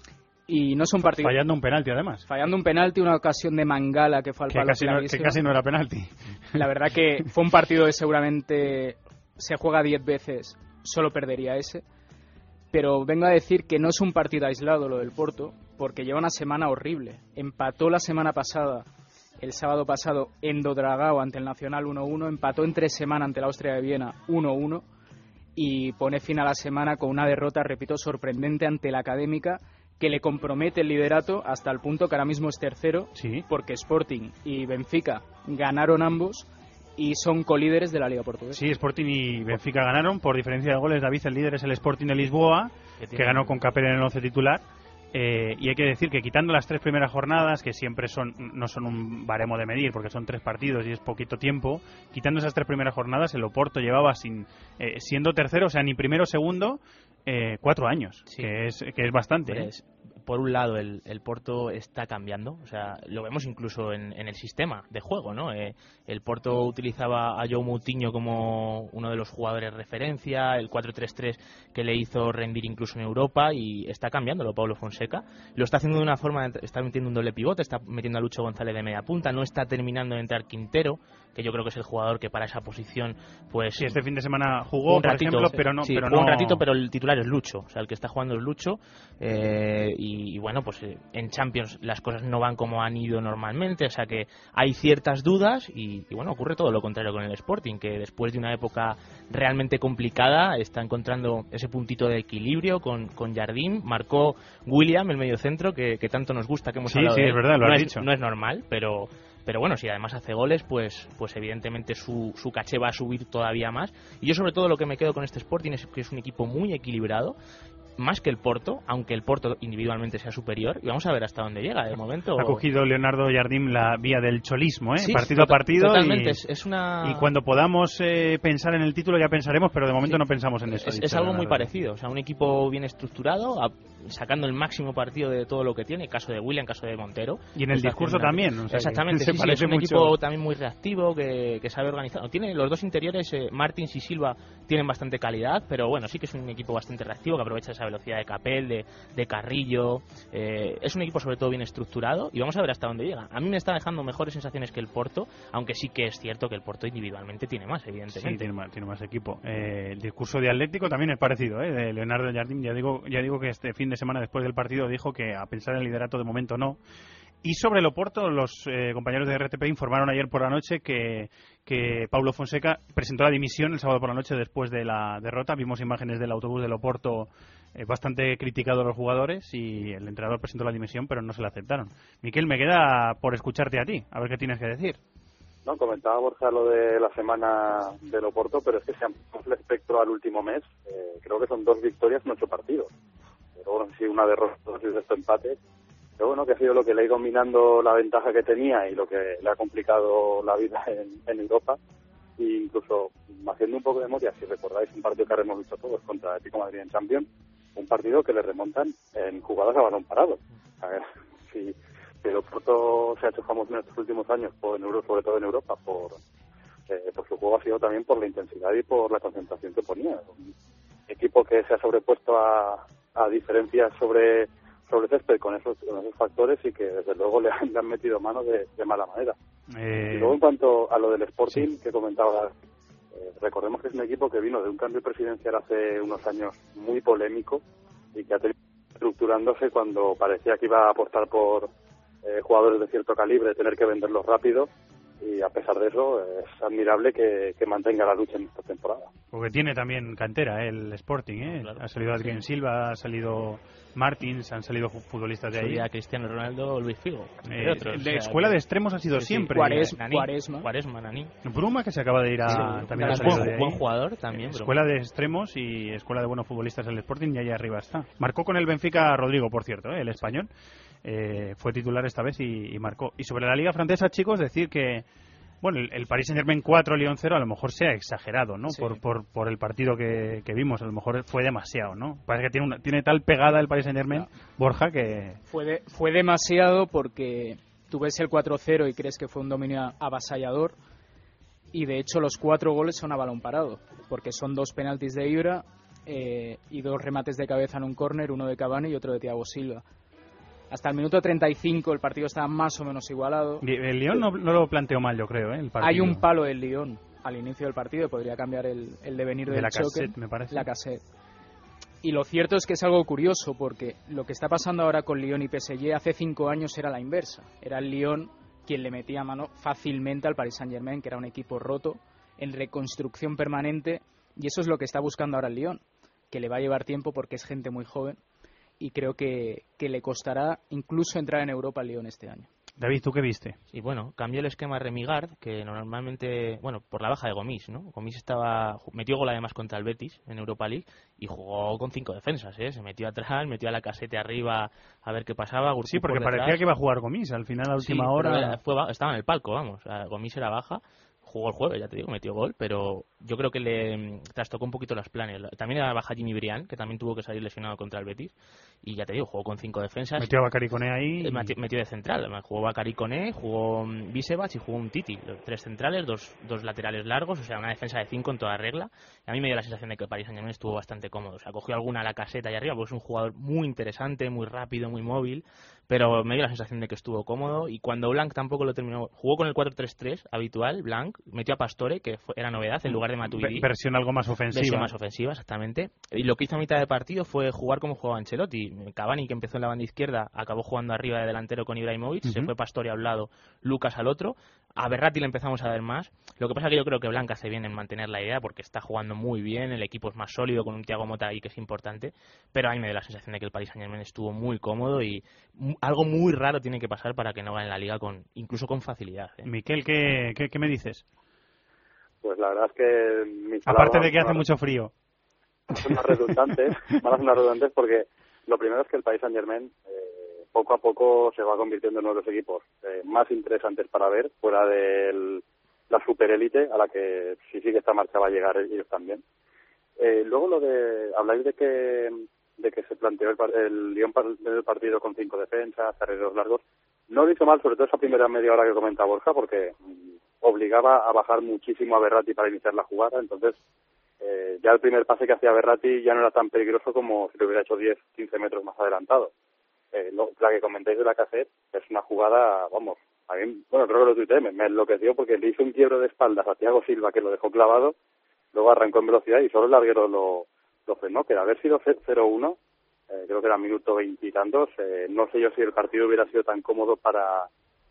Y no son partidos... Fallando un penalti, además. Fallando un penalti, una ocasión de Mangala que fue al que palo casi, no, clarísimo. que casi no era penalti. La verdad que fue un partido que seguramente se juega diez veces, solo perdería ese. Pero vengo a decir que no es un partido aislado lo del Porto, porque lleva una semana horrible. Empató la semana pasada, el sábado pasado, en Dodragao ante el Nacional uno uno, empató en tres semanas ante la Austria de Viena uno uno y pone fin a la semana con una derrota, repito, sorprendente ante la Académica, que le compromete el liderato hasta el punto que ahora mismo es tercero, sí, porque Sporting y Benfica ganaron ambos y son colíderes de la Liga Portuguesa. Sí, Sporting y Benfica ganaron por diferencia de goles. David, el líder es el Sporting de Lisboa, que, que ganó con Capello en el once titular. Eh, y hay que decir que quitando las tres primeras jornadas, que siempre son no son un baremo de medir porque son tres partidos y es poquito tiempo, quitando esas tres primeras jornadas, el Oporto llevaba sin eh, siendo tercero, o sea, ni primero o segundo, eh, cuatro años, sí, que es que es bastante. Pues, ¿eh? Por un lado, el, el Porto está cambiando, o sea, lo vemos incluso en, en el sistema de juego, ¿no? Eh, el Porto utilizaba a João Moutinho como uno de los jugadores referencia, el cuatro tres tres que le hizo rendir incluso en Europa, y está cambiándolo Paulo Fonseca. Lo está haciendo de una forma, está metiendo un doble pivote, está metiendo a Lucho González de media punta, no está terminando de entrar Quintero, que yo creo que es el jugador que para esa posición, pues... Sí, este fin de semana jugó, un ratito, por ejemplo, pero no... Sí, pero jugó no... un ratito, pero el titular es Lucho, o sea, el que está jugando es Lucho, eh, y, y bueno, pues eh, en Champions las cosas no van como han ido normalmente, o sea que hay ciertas dudas, y, y bueno, ocurre todo lo contrario con el Sporting, que después de una época realmente complicada está encontrando ese puntito de equilibrio con, con Jardín. Marcó William, el mediocentro, que, que tanto nos gusta, que hemos sí, hablado sí, de es él. verdad, lo no has es, dicho. No es normal, pero... Pero bueno, si además hace goles, pues pues evidentemente su, su caché va a subir todavía más. Y yo sobre todo lo que me quedo con este Sporting es que es un equipo muy equilibrado, más que el Porto, aunque el Porto individualmente sea superior, y vamos a ver hasta dónde llega. De momento ha cogido Leonardo Jardim la vía del cholismo, ¿eh? Sí, partido to- a partido. Totalmente, y, es, es una... y cuando podamos eh, pensar en el título ya pensaremos, pero de momento Sí. no pensamos en eso. Es, dicho es algo muy Leonardo. parecido, o sea, un equipo bien estructurado, a- sacando el máximo partido de todo lo que tiene, caso de William, caso de Montero. Y en el Está discurso haciendo una- también, o sea, Exactamente, que se sí, sí, parece es un mucho. equipo también muy reactivo, que, que sabe organizar. Tiene los dos interiores, eh, Martins y Silva, tienen bastante calidad, pero bueno, sí que es un equipo bastante reactivo, que aprovecha esa velocidad de Capel, de, de Carrillo. Eh, es un equipo sobre todo bien estructurado, y vamos a ver hasta dónde llega. A mí me está dejando mejores sensaciones que el Porto, aunque sí que es cierto que el Porto individualmente tiene más, evidentemente. Sí, tiene más, tiene más equipo. Eh, el discurso de Atlético también es parecido, ¿eh? De Leonardo Jardim. Ya digo, ya digo que este fin de semana después del partido dijo que a pensar en el liderato de momento no. Y sobre el Oporto, los eh, compañeros de R T P informaron ayer por la noche que, que Paulo Fonseca presentó la dimisión el sábado por la noche después de la derrota. Vimos imágenes del autobús del Oporto eh, bastante criticado a los jugadores, y el entrenador presentó la dimisión, pero no se la aceptaron. Miquel, me queda por escucharte a ti, a ver qué tienes que decir. No, comentaba Borja lo de la semana del Oporto, pero es que si ampliamos el espectro al último mes, eh, creo que son dos victorias en ocho partidos. Pero bueno, sí, una derrota, dos y estos empates. Pero bueno, que ha sido lo que le ha ido minando la ventaja que tenía y lo que le ha complicado la vida en, en Europa. E incluso haciendo un poco de memoria, si recordáis un partido que hemos visto todos contra Atlético de Madrid en Champions, un partido que le remontan en jugadas a balón parado. A ver, si, si el Oporto se ha hecho famoso en estos últimos años, por, en Euro, sobre todo en Europa, por, eh, por su juego, ha sido también por la intensidad y por la concentración que ponía. Un equipo que se ha sobrepuesto a, a diferencias sobre sobre césped con esos, con esos factores, y que desde luego le han, le han metido mano de, de mala manera. Eh... Y luego en cuanto a lo del Sporting, sí, que comentaba, eh, recordemos que es un equipo que vino de un cambio presidencial hace unos años muy polémico, y que ha tenido estructurándose cuando parecía que iba a apostar por eh, jugadores de cierto calibre, tener que venderlos rápido. Y a pesar de eso, es admirable que, que mantenga la lucha en esta temporada. Porque tiene también cantera, ¿eh? El Sporting, ¿eh? Claro. Ha salido Adrien sí. Silva, ha salido Martins, han salido futbolistas de ahí. Sería Cristiano Ronaldo, Luis Figo, entre eh, otros. De o sea, escuela que... de extremos ha sido sí, siempre. Cuaresma, Naní, Cuaresma. Cuaresma, Naní. Bruma, que se acaba de ir a... Sí, también ha salido buen, de ahí. buen jugador también. Escuela de extremos y escuela de buenos futbolistas en el Sporting, y ahí arriba está. Marcó con el Benfica Rodrigo, por cierto, ¿eh? El español. Eh, fue titular esta vez y, y marcó. Y sobre la Liga Francesa, chicos, decir que... Bueno, el, el Paris Saint-Germain cuatro, Lyon cero, a lo mejor se ha exagerado, ¿no? Sí. Por, por, por el partido que, que vimos, a lo mejor fue demasiado, ¿no? Parece que tiene, una, tiene tal pegada el Paris Saint-Germain, no. Borja, que... Fue, de, fue demasiado porque tú ves el cuatro cero y crees que fue un dominio avasallador, y de hecho los cuatro goles son a balón parado, porque son dos penaltis de Ibra eh, y dos remates de cabeza en un córner, uno de Cavani y otro de Thiago Silva. Hasta el minuto treinta y cinco el partido estaba más o menos igualado. El Lyon no, no lo planteó mal, yo creo, ¿eh? El partido. Hay un palo del Lyon al inicio del partido, podría cambiar el, el devenir de del la choque. Cassette, me parece. La Cassette. Y lo cierto es que es algo curioso, porque lo que está pasando ahora con Lyon y P S G hace cinco años era la inversa. Era el Lyon quien le metía mano fácilmente al Paris Saint-Germain, que era un equipo roto, en reconstrucción permanente, y eso es lo que está buscando ahora el Lyon, que le va a llevar tiempo porque es gente muy joven. Y creo que, que le costará incluso entrar en Europa al Lyon este año. David, ¿tú qué viste? Y bueno, cambió el esquema Remigard, que normalmente, bueno, por la baja de Gomis, ¿no? Gomis estaba, metió gol además contra el Betis en Europa League y jugó con cinco defensas, ¿eh? Se metió atrás, metió a la Cassette arriba a ver qué pasaba. Gurku sí, porque parecía que iba a jugar Gomis, al final a la última sí, hora... Fue, estaba en el palco, vamos, Gomis era baja. Jugó el jueves, ya te digo, metió gol, pero yo creo que le trastocó un poquito los planes. También era baja Jimmy Briand, que también tuvo que salir lesionado contra el Betis, y ya te digo, jugó con cinco defensas. Metió a Bakary Koné ahí. Y... Metió, metió de central, jugó Bakary Koné, jugó Bisevach y jugó un Titi. Tres centrales, dos, dos laterales largos, o sea, una defensa de cinco en toda regla. Y a mí me dio la sensación de que el Paris Saint-Germain estuvo bastante cómodo. O sea, cogió alguna a la caseta ahí arriba, porque es un jugador muy interesante, muy rápido, muy móvil, pero me dio la sensación de que estuvo cómodo. Y cuando Blanc tampoco lo terminó, jugó con el cuatro tres tres habitual, Blanc, metió a Pastore, que fue, era novedad, en lugar de Matuidi. Versión algo más ofensiva. Versión más ofensiva, exactamente. Y lo que hizo a mitad de partido fue jugar como jugaba Ancelotti. Cavani, que empezó en la banda izquierda, acabó jugando arriba de delantero con Ibrahimovic, uh-huh. Se fue Pastore a un lado, Lucas al otro. A Verratti le empezamos a ver más. Lo que pasa es que yo creo que Blanc hace bien en mantener la idea, porque está jugando muy bien, el equipo es más sólido, con un Thiago Motta ahí que es importante, pero a mí me da la sensación de que el Paris Saint-Germain estuvo muy cómodo y algo muy raro tiene que pasar para que no gane la Liga, con incluso con facilidad, ¿eh? Miquel, ¿qué, qué, qué me dices? Pues la verdad es que... Mis Aparte de que hace mucho frío. Son más redundantes, van a ser más redundantes porque lo primero es que el Paris Saint-Germain eh, poco a poco se va convirtiendo en uno de los equipos eh, más interesantes para ver, fuera de la superélite, a la que si sigue esta marcha va a llegar ellos también. Eh, luego lo de... Habláis de que de que se planteó el, el Lyon del partido con cinco defensas, carreros largos. No lo hizo mal, sobre todo esa primera media hora que comenta Borja, porque obligaba a bajar muchísimo a Verratti para iniciar la jugada, entonces eh, ya el primer pase que hacía Verratti ya no era tan peligroso como si lo hubiera hecho diez, quince metros más adelantado. Eh, lo, la que comentáis de la Cassette es una jugada, vamos, a mí, bueno, creo que lo tuiteé, me, me enloqueció porque le hizo un quiebro de espaldas a Thiago Silva que lo dejó clavado, luego arrancó en velocidad y solo el larguero lo, lo frenó, que de haber sido cero uno, eh, creo que era minuto veintitantos, eh, no sé yo si el partido hubiera sido tan cómodo para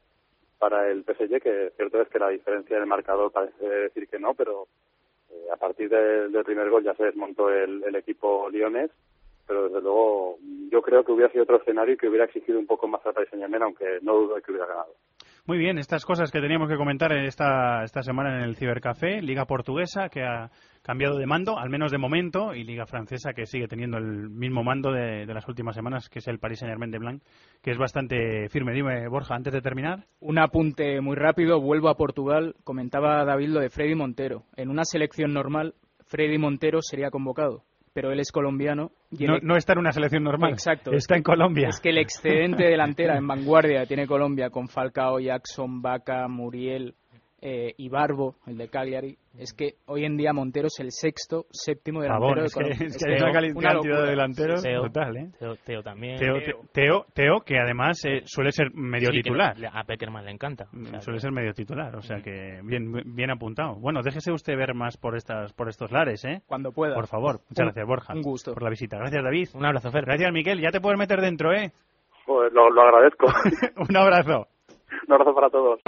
para el P S G, que cierto es que la diferencia del marcador parece decir que no, pero eh, a partir de, del primer gol ya se desmontó el, el equipo lionés, pero desde luego yo creo que hubiera sido otro escenario y que hubiera exigido un poco más al Paris Saint-Germain, aunque no dudo de que hubiera ganado. Muy bien, estas cosas que teníamos que comentar esta, esta semana en el Cibercafé. Liga portuguesa que ha cambiado de mando, al menos de momento, y Liga francesa que sigue teniendo el mismo mando de, de las últimas semanas, que es el Paris Saint-Germain de Blanc, que es bastante firme. Dime, Borja, antes de terminar. Un apunte muy rápido, vuelvo a Portugal. Comentaba David lo de Freddy Montero. En una selección normal, Freddy Montero sería convocado, pero él es colombiano. Y no, el... no está en una selección normal. Exacto. Está en Colombia. Es que el excedente delantera en vanguardia tiene Colombia, con Falcao, Jackson, Vaca, Muriel eh, y Barbo, el de Cagliari. Es que hoy en día Montero es el sexto, séptimo delantero Favor, de es Colombia. Que, es que hay una, cali- una cantidad de delanteros Teo, total, ¿eh? Teo, Teo también. Teo, Teo, Teo, Teo que además eh, suele ser medio sí, titular. Que a Peckerman le encanta. O sea, suele que... ser medio titular, o sea que bien bien apuntado. Bueno, déjese usted ver más por estas por estos lares, ¿eh? Cuando pueda. Por favor. Muchas un, gracias, Borja. Un gusto. Por la visita. Gracias, David. Un abrazo, Fer. Gracias, Miquel. Ya te puedes meter dentro, ¿eh? Pues lo, lo agradezco. Un abrazo. Un abrazo para todos.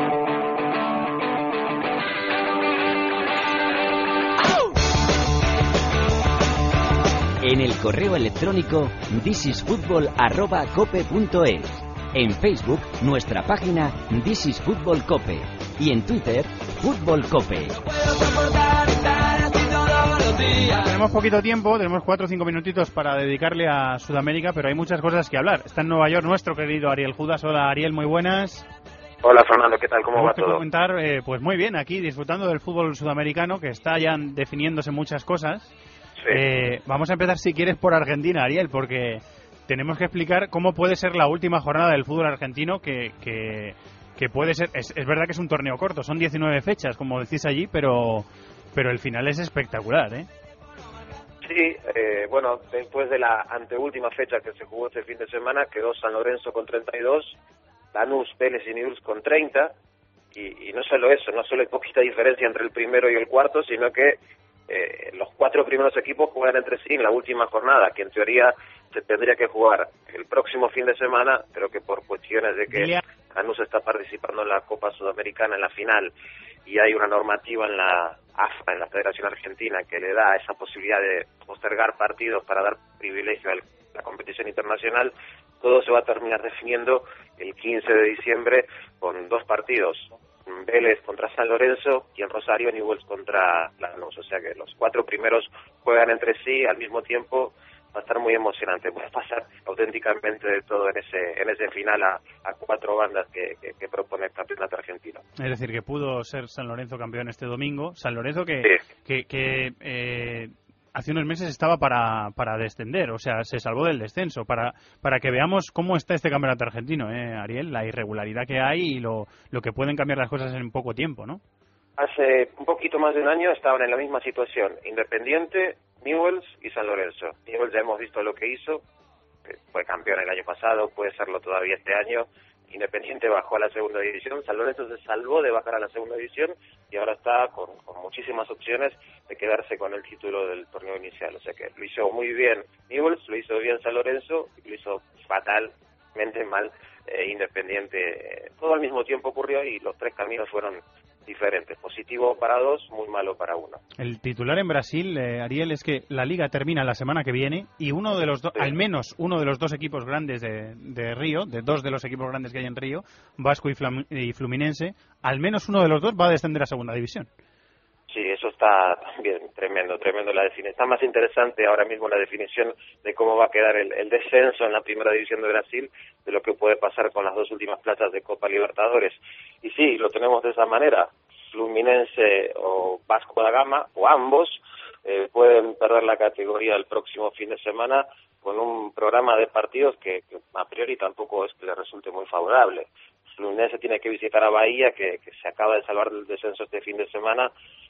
En el correo electrónico thisisfutbol arroba cope punto es. En Facebook, nuestra página This is Fútbol Cope. Y en Twitter, Fútbol Cope. Tenemos poquito tiempo, tenemos cuatro o cinco minutitos para dedicarle a Sudamérica, pero hay muchas cosas que hablar. Está en Nueva York nuestro querido Ariel Judas. Hola Ariel, muy buenas. Hola Fernando, ¿qué tal? ¿Cómo va todo? Comentar, eh, pues muy bien, aquí disfrutando del fútbol sudamericano, que está ya definiéndose muchas cosas. Sí. Eh, vamos a empezar, si quieres, por Argentina, Ariel, porque tenemos que explicar cómo puede ser la última jornada del fútbol argentino, que, que, que puede ser, es, es verdad que es un torneo corto, son diecinueve fechas, como decís allí, pero, pero el final es espectacular, ¿eh? Sí, eh, bueno, después de la anteúltima fecha que se jugó este fin de semana, quedó San Lorenzo con treinta y dos, Lanús, Vélez y Newell's con treinta, y, y no solo eso, no solo hay poquita diferencia entre el primero y el cuarto, sino que eh, los cuatro primeros equipos juegan entre sí en la última jornada, que en teoría se tendría que jugar el próximo fin de semana, pero que por cuestiones de que Lanús está participando en la Copa Sudamericana en la final, y hay una normativa en la A F A, en la Federación Argentina, que le da esa posibilidad de postergar partidos para dar privilegio a la competición internacional, todo se va a terminar definiendo el quince de diciembre con dos partidos, Vélez contra San Lorenzo y en Rosario Newell's contra Lanús, o sea que los cuatro primeros juegan entre sí al mismo tiempo. Va a estar muy emocionante, puede pasar auténticamente de todo en ese en ese final a, a cuatro bandas que, que, que propone el campeonato argentino. Es decir, que pudo ser San Lorenzo campeón este domingo. San Lorenzo que, sí. que, que eh, hace unos meses estaba para, para descender, o sea, se salvó del descenso. Para, para que veamos cómo está este campeonato argentino, ¿eh, Ariel? La irregularidad que hay y lo, lo que pueden cambiar las cosas en poco tiempo, ¿no? Hace un poquito más de un año estaban en la misma situación, Independiente, Newell's y San Lorenzo. Newell's ya hemos visto lo que hizo, fue campeón el año pasado, puede serlo todavía este año. Independiente bajó a la segunda división, San Lorenzo se salvó de bajar a la segunda división y ahora está con, con muchísimas opciones de quedarse con el título del torneo inicial. O sea que lo hizo muy bien Newell's, lo hizo bien San Lorenzo y lo hizo fatalmente mal eh, Independiente. Todo al mismo tiempo ocurrió y los tres caminos fueron diferentes, positivo para dos, muy malo para uno. El titular en Brasil, eh, Ariel, es que la Liga termina la semana que viene y uno de los dos, sí. al menos uno de los dos equipos grandes de, de Río, de dos de los equipos grandes que hay en Río, Vasco y, Flam y Fluminense, al menos uno de los dos va a descender a segunda división. Sí, eso está también tremendo, tremendo la definición. Está más interesante ahora mismo la definición de cómo va a quedar el, el descenso en la primera división de Brasil de lo que puede pasar con las dos últimas plazas de Copa Libertadores. Y sí, lo tenemos de esa manera. Fluminense o Vasco da Gama, o ambos, eh, pueden perder la categoría el próximo fin de semana con un programa de partidos que, que a priori tampoco es que le resulte muy favorable. Fluminense tiene que visitar a Bahía, que, que se acaba de salvar del descenso este fin de semana,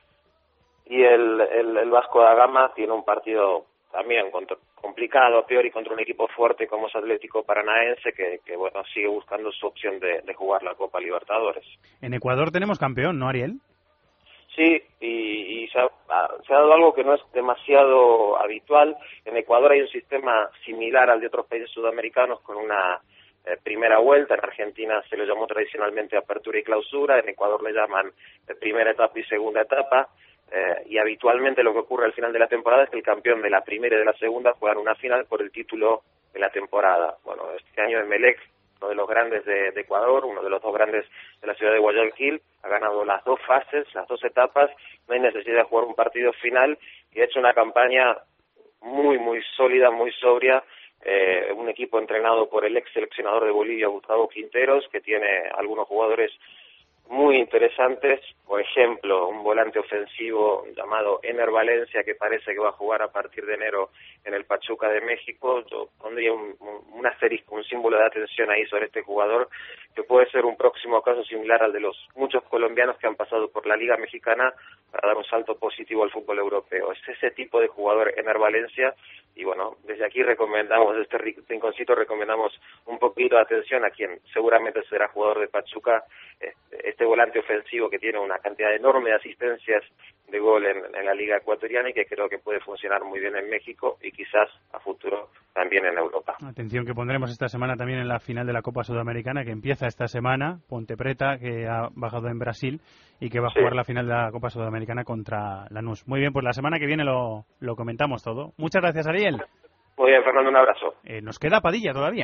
y el, el, el Vasco da Gama tiene un partido también contra, complicado a priori contra un equipo fuerte como es Atlético Paranaense, que, que bueno, sigue buscando su opción de, de jugar la Copa Libertadores. En Ecuador tenemos campeón, ¿no, Ariel? Sí, y, y se, ha, se ha dado algo que no es demasiado habitual. En Ecuador hay un sistema similar al de otros países sudamericanos con una eh, primera vuelta. En Argentina se le llamó tradicionalmente apertura y clausura, en Ecuador le llaman eh, primera etapa y segunda etapa. Eh, y habitualmente lo que ocurre al final de la temporada es que el campeón de la primera y de la segunda juegan una final por el título de la temporada. Bueno, este año Emelec, uno de los grandes de, de Ecuador, uno de los dos grandes de la ciudad de Guayaquil, ha ganado las dos fases, las dos etapas, no hay necesidad de jugar un partido final y ha hecho una campaña muy, muy sólida, muy sobria. Eh, un equipo entrenado por el ex seleccionador de Bolivia, Gustavo Quinteros, que tiene algunos jugadores muy interesantes, por ejemplo, un volante ofensivo llamado Ener Valencia, que parece que va a jugar a partir de enero en el Pachuca de México. Yo pondría un, un, un asterisco, un símbolo de atención ahí sobre este jugador, que puede ser un próximo caso similar al de los muchos colombianos que han pasado por la Liga Mexicana para dar un salto positivo al fútbol europeo. Es ese tipo de jugador, Ener Valencia, y bueno, desde aquí recomendamos, desde este rinconcito recomendamos un poquito de atención a quien seguramente será jugador de Pachuca, este, este volante ofensivo que tiene una cantidad enorme de asistencias de gol en, en la Liga Ecuatoriana y que creo que puede funcionar muy bien en México y quizás a futuro también en Europa. Atención que pondremos esta semana también en la final de la Copa Sudamericana, que empieza esta semana, Ponte Preta, que ha bajado en Brasil y que va a jugar sí. la final de la Copa Sudamericana contra Lanús. Muy bien, pues la semana que viene lo, lo comentamos todo. Muchas gracias, Ariel. Muy bien, Fernando, un abrazo. Eh, nos queda Padilla todavía.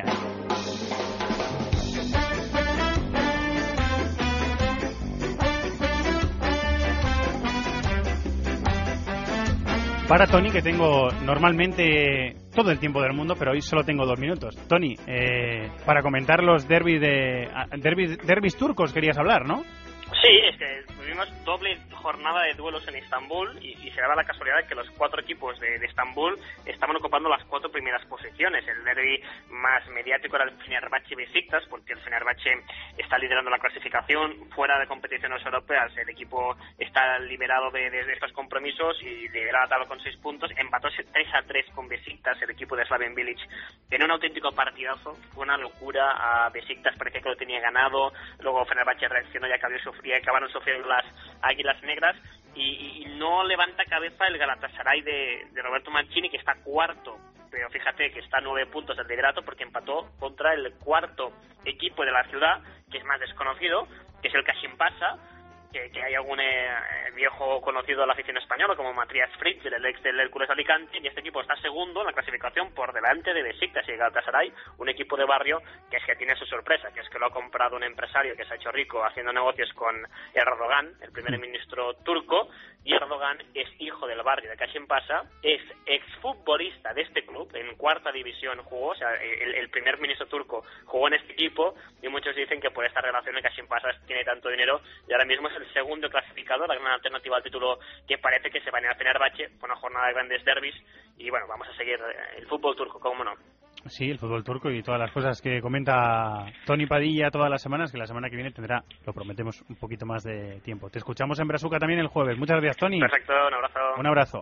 Para Tony, que tengo normalmente todo el tiempo del mundo, pero hoy solo tengo dos minutos. Tony, eh, para comentar los derbis de derbis, derbis turcos querías hablar, ¿no? Sí, es que tuvimos doble jornada de duelos en Estambul y, y se daba la casualidad de que los cuatro equipos de, de Estambul estaban ocupando las cuatro primeras posiciones. El derbi más mediático era el Fenerbahce-Besiktas, porque el Fenerbahce está liderando la clasificación fuera de competiciones europeas. El equipo está liberado de, de, de estos compromisos y lidera la tabla con seis puntos. Empató tres a tres con Besiktas, el equipo de Slaven Bilic, en un auténtico partidazo. Fue una locura. A Besiktas parecía que lo tenía ganado. Luego Fenerbahce reaccionó y acabó sufriendo, acabaron sufriendo las Águilas Negras y, y no levanta cabeza el Galatasaray de, de Roberto Mancini, que está cuarto, pero fíjate que está a nueve puntos del liderato porque empató contra el cuarto equipo de la ciudad, que es más desconocido, que es el Kasimpasa, que, que hay algún eh, viejo conocido de la afición española como Matías Fritz, el ex del Hércules Alicante, y este equipo está segundo en la clasificación por delante de Besiktas y Galatasaray, un equipo de barrio que es que tiene su sorpresa, que es que lo ha comprado un empresario que se ha hecho rico haciendo negocios con Erdogan, el primer ministro turco, y Erdogan es hijo del barrio de Kasimpasa, es exfutbolista de este club, en cuarta división jugó, o sea, el, el primer ministro turco jugó en este equipo, y muchos dicen que por esta relación el Kasimpasa tiene tanto dinero y ahora mismo es el segundo clasificado, la gran alternativa al título que parece que se va a ir a Fenerbahce, con una jornada de grandes derbis, y bueno, vamos a seguir el fútbol turco, cómo no. Sí, el fútbol turco y todas las cosas que comenta Tony Padilla todas las semanas, que la semana que viene tendrá, lo prometemos, un poquito más de tiempo. Te escuchamos en Brazuca también el jueves. Muchas gracias, Tony. Perfecto, un abrazo. Un abrazo.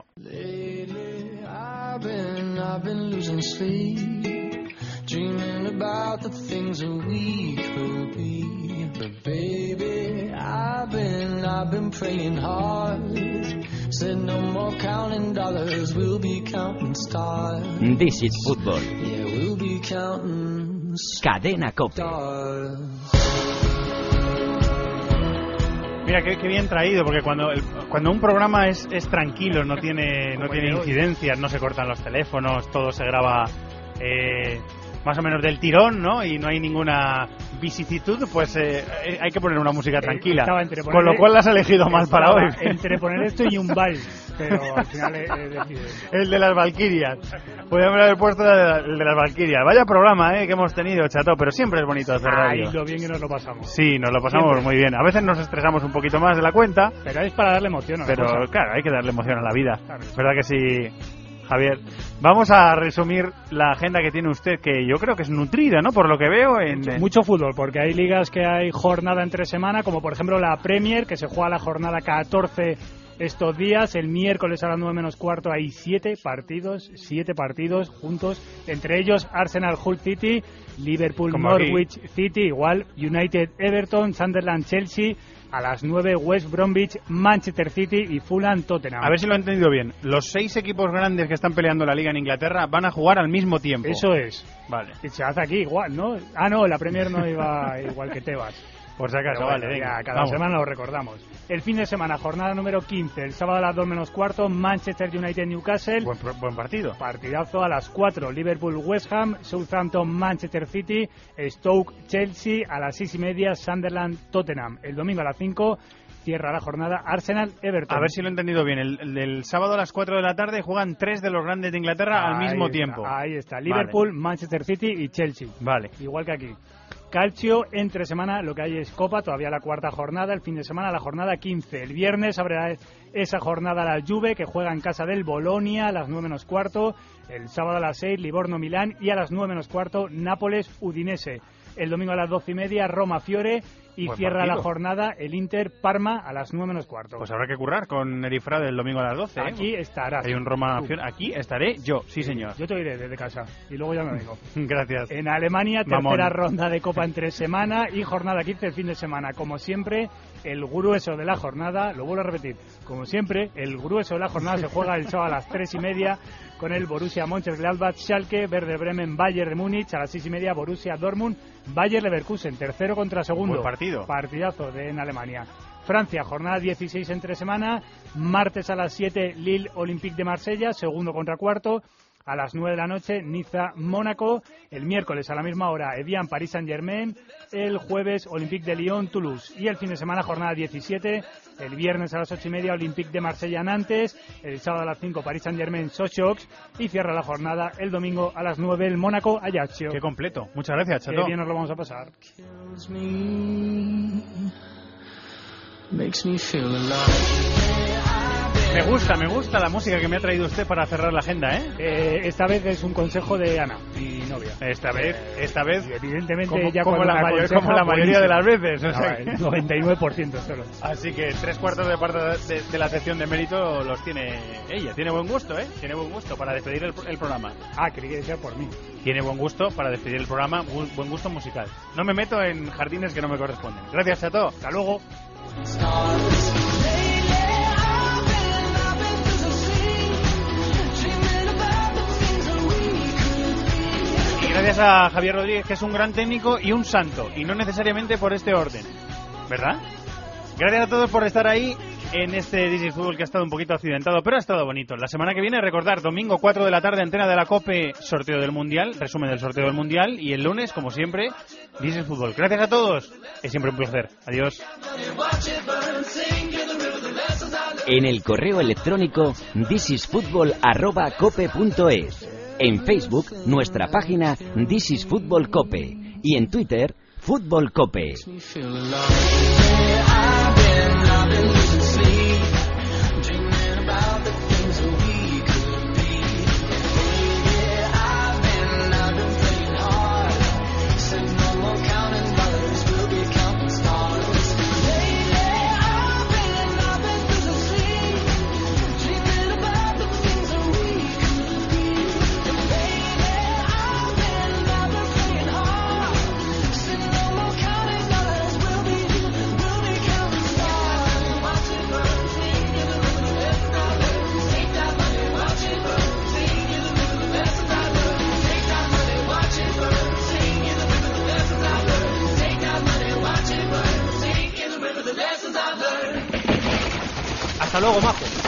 Lately, I've been, I've been losing sleep, dreaming about the things that we could be. But baby, I've been, I've been praying hard. Said no more counting dollars, we'll be counting stars. This is Football. Yeah, we'll be counting Cadena COPE. stars. Mira, qué, qué bien traído, porque cuando el, cuando un programa es, es tranquilo, no tiene no tiene incidencias, no se cortan los teléfonos, todo se graba eh, más o menos del tirón, ¿no? Y no hay ninguna vicisitud, pues eh, hay que poner una música tranquila. Con lo cual la has elegido mal para hoy. Entre poner esto y un vals, pero al final he, he decidido. El de las Valquirias. Podríamos haber puesto el de las Valquirias. Vaya programa, ¿eh? Que hemos tenido, chato, pero siempre es bonito hacer radio. Ay, lo bien que nos lo pasamos. Sí, nos lo pasamos siempre. Muy bien. A veces nos estresamos un poquito más de la cuenta. Pero es para darle emoción a la Pero cosa. Claro, hay que darle emoción a la vida. Claro. ¿Verdad que sí, Javier? Vamos a resumir la agenda que tiene usted, que yo creo que es nutrida, ¿no? Por lo que veo en... Mucho, mucho fútbol, porque hay ligas que hay jornada entre semana, como por ejemplo la Premier, que se juega la jornada catorce estos días. El miércoles a las nueve menos cuarto hay siete partidos, siete partidos juntos, entre ellos Arsenal Hull City, Liverpool Norwich City, igual United Everton, Sunderland Chelsea. A las nueve West Bromwich, Manchester City y Fulham Tottenham. A ver si lo he entendido bien. Los seis equipos grandes que están peleando la Liga en Inglaterra van a jugar al mismo tiempo. Eso es. Vale. Y se hace aquí igual, ¿no? Ah, no, la Premier no iba igual que Tebas. Por si acaso, Pero vale, bueno, venga. Cada vamos. semana lo recordamos. El fin de semana, jornada número quince, el sábado a las dos menos cuarto, Manchester United Newcastle. Buen, buen partido. Partidazo a las cuatro, Liverpool West Ham, Southampton Manchester City, Stoke Chelsea, a las seis y media, Sunderland Tottenham. El domingo a las cinco, cierra la jornada Arsenal Everton. A ver si lo he entendido bien. El, el del sábado a las cuatro de la tarde juegan tres de los grandes de Inglaterra ahí al mismo está, tiempo. Ahí está, Liverpool, vale. Manchester City y Chelsea. Vale. Igual que aquí. Calcio, entre semana, lo que hay es Copa, todavía la cuarta jornada, el fin de semana la jornada quince. El viernes habrá esa jornada la Juve, que juega en casa del Bolonia a las nueve menos cuarto. El sábado a las seis, Livorno-Milán, y a las nueve menos cuarto, Nápoles-Udinese. El domingo a las doce y media, Roma-Fiore, y Buen cierra partido. la jornada el Inter Parma a las nueve menos cuarto. Pues habrá que currar con Erifrade el domingo a las doce. ¿eh? Aquí estarás. Hay un Roma. Aquí estaré yo, sí señor. Yo te iré desde casa y luego ya me vengo. Gracias. En Alemania, tercera Mamón. ronda de Copa entre semana y jornada quince el fin de semana. Como siempre, el grueso de la jornada, lo vuelvo a repetir, como siempre, el grueso de la jornada se juega el sábado a las tres y media con el Borussia Mönchengladbach, Schalke, Werder Bremen, Bayern de Múnich, a las seis y media Borussia Dortmund, Bayer Leverkusen, tercero contra segundo. Buen partido. Partidazo de en Alemania. Francia, jornada dieciséis entre semana, martes a las siete Lille Olympique de Marsella, segundo contra cuarto. A las nueve de la noche, Niza-Mónaco. El miércoles a la misma hora, Evian Paris Saint-Germain. El jueves, Olympique de Lyon, Toulouse. Y el fin de semana, jornada diecisiete. El viernes a las ocho y media, Olympique de Marsella, Nantes. El sábado a las cinco, Paris Saint-Germain, Sochaux. Y cierra la jornada el domingo a las nueve, el Mónaco, Ajaccio. Qué completo. Muchas gracias, Chato. Qué bien nos lo vamos a pasar. Me gusta, me gusta la música que me ha traído usted para cerrar la agenda, ¿eh? Eh, esta vez es un consejo de Ana, mi novia. Esta vez, esta vez, evidentemente como, ya como, cuando la, me mayor, aconseja, como la mayoría de las buenísimo. veces. O sea, No, el noventa y nueve por ciento solo. Así que tres cuartos de parte de, de la sección de mérito los tiene ella. Tiene buen gusto, ¿eh? Tiene buen gusto para despedir el, el programa. Ah, creí que decía por mí. Tiene buen gusto para despedir el programa, bu- buen gusto musical. No me meto en jardines que no me corresponden. Gracias, Chato. Hasta luego. Y gracias a Javier Rodríguez, que es un gran técnico y un santo, y no necesariamente por este orden, ¿verdad? Gracias a todos por estar ahí en este This is Fútbol que ha estado un poquito accidentado, pero ha estado bonito. La semana que viene, recordar, domingo cuatro de la tarde, antena de la COPE, sorteo del Mundial, resumen del sorteo del Mundial, y el lunes, como siempre, This is Fútbol. Gracias a todos, es siempre un placer. Adiós. En el correo electrónico thisisfutbol arroba cope punto es. En Facebook, nuestra página This is Fútbol Cope. Y en Twitter, Fútbol Cope. Hasta luego, majo.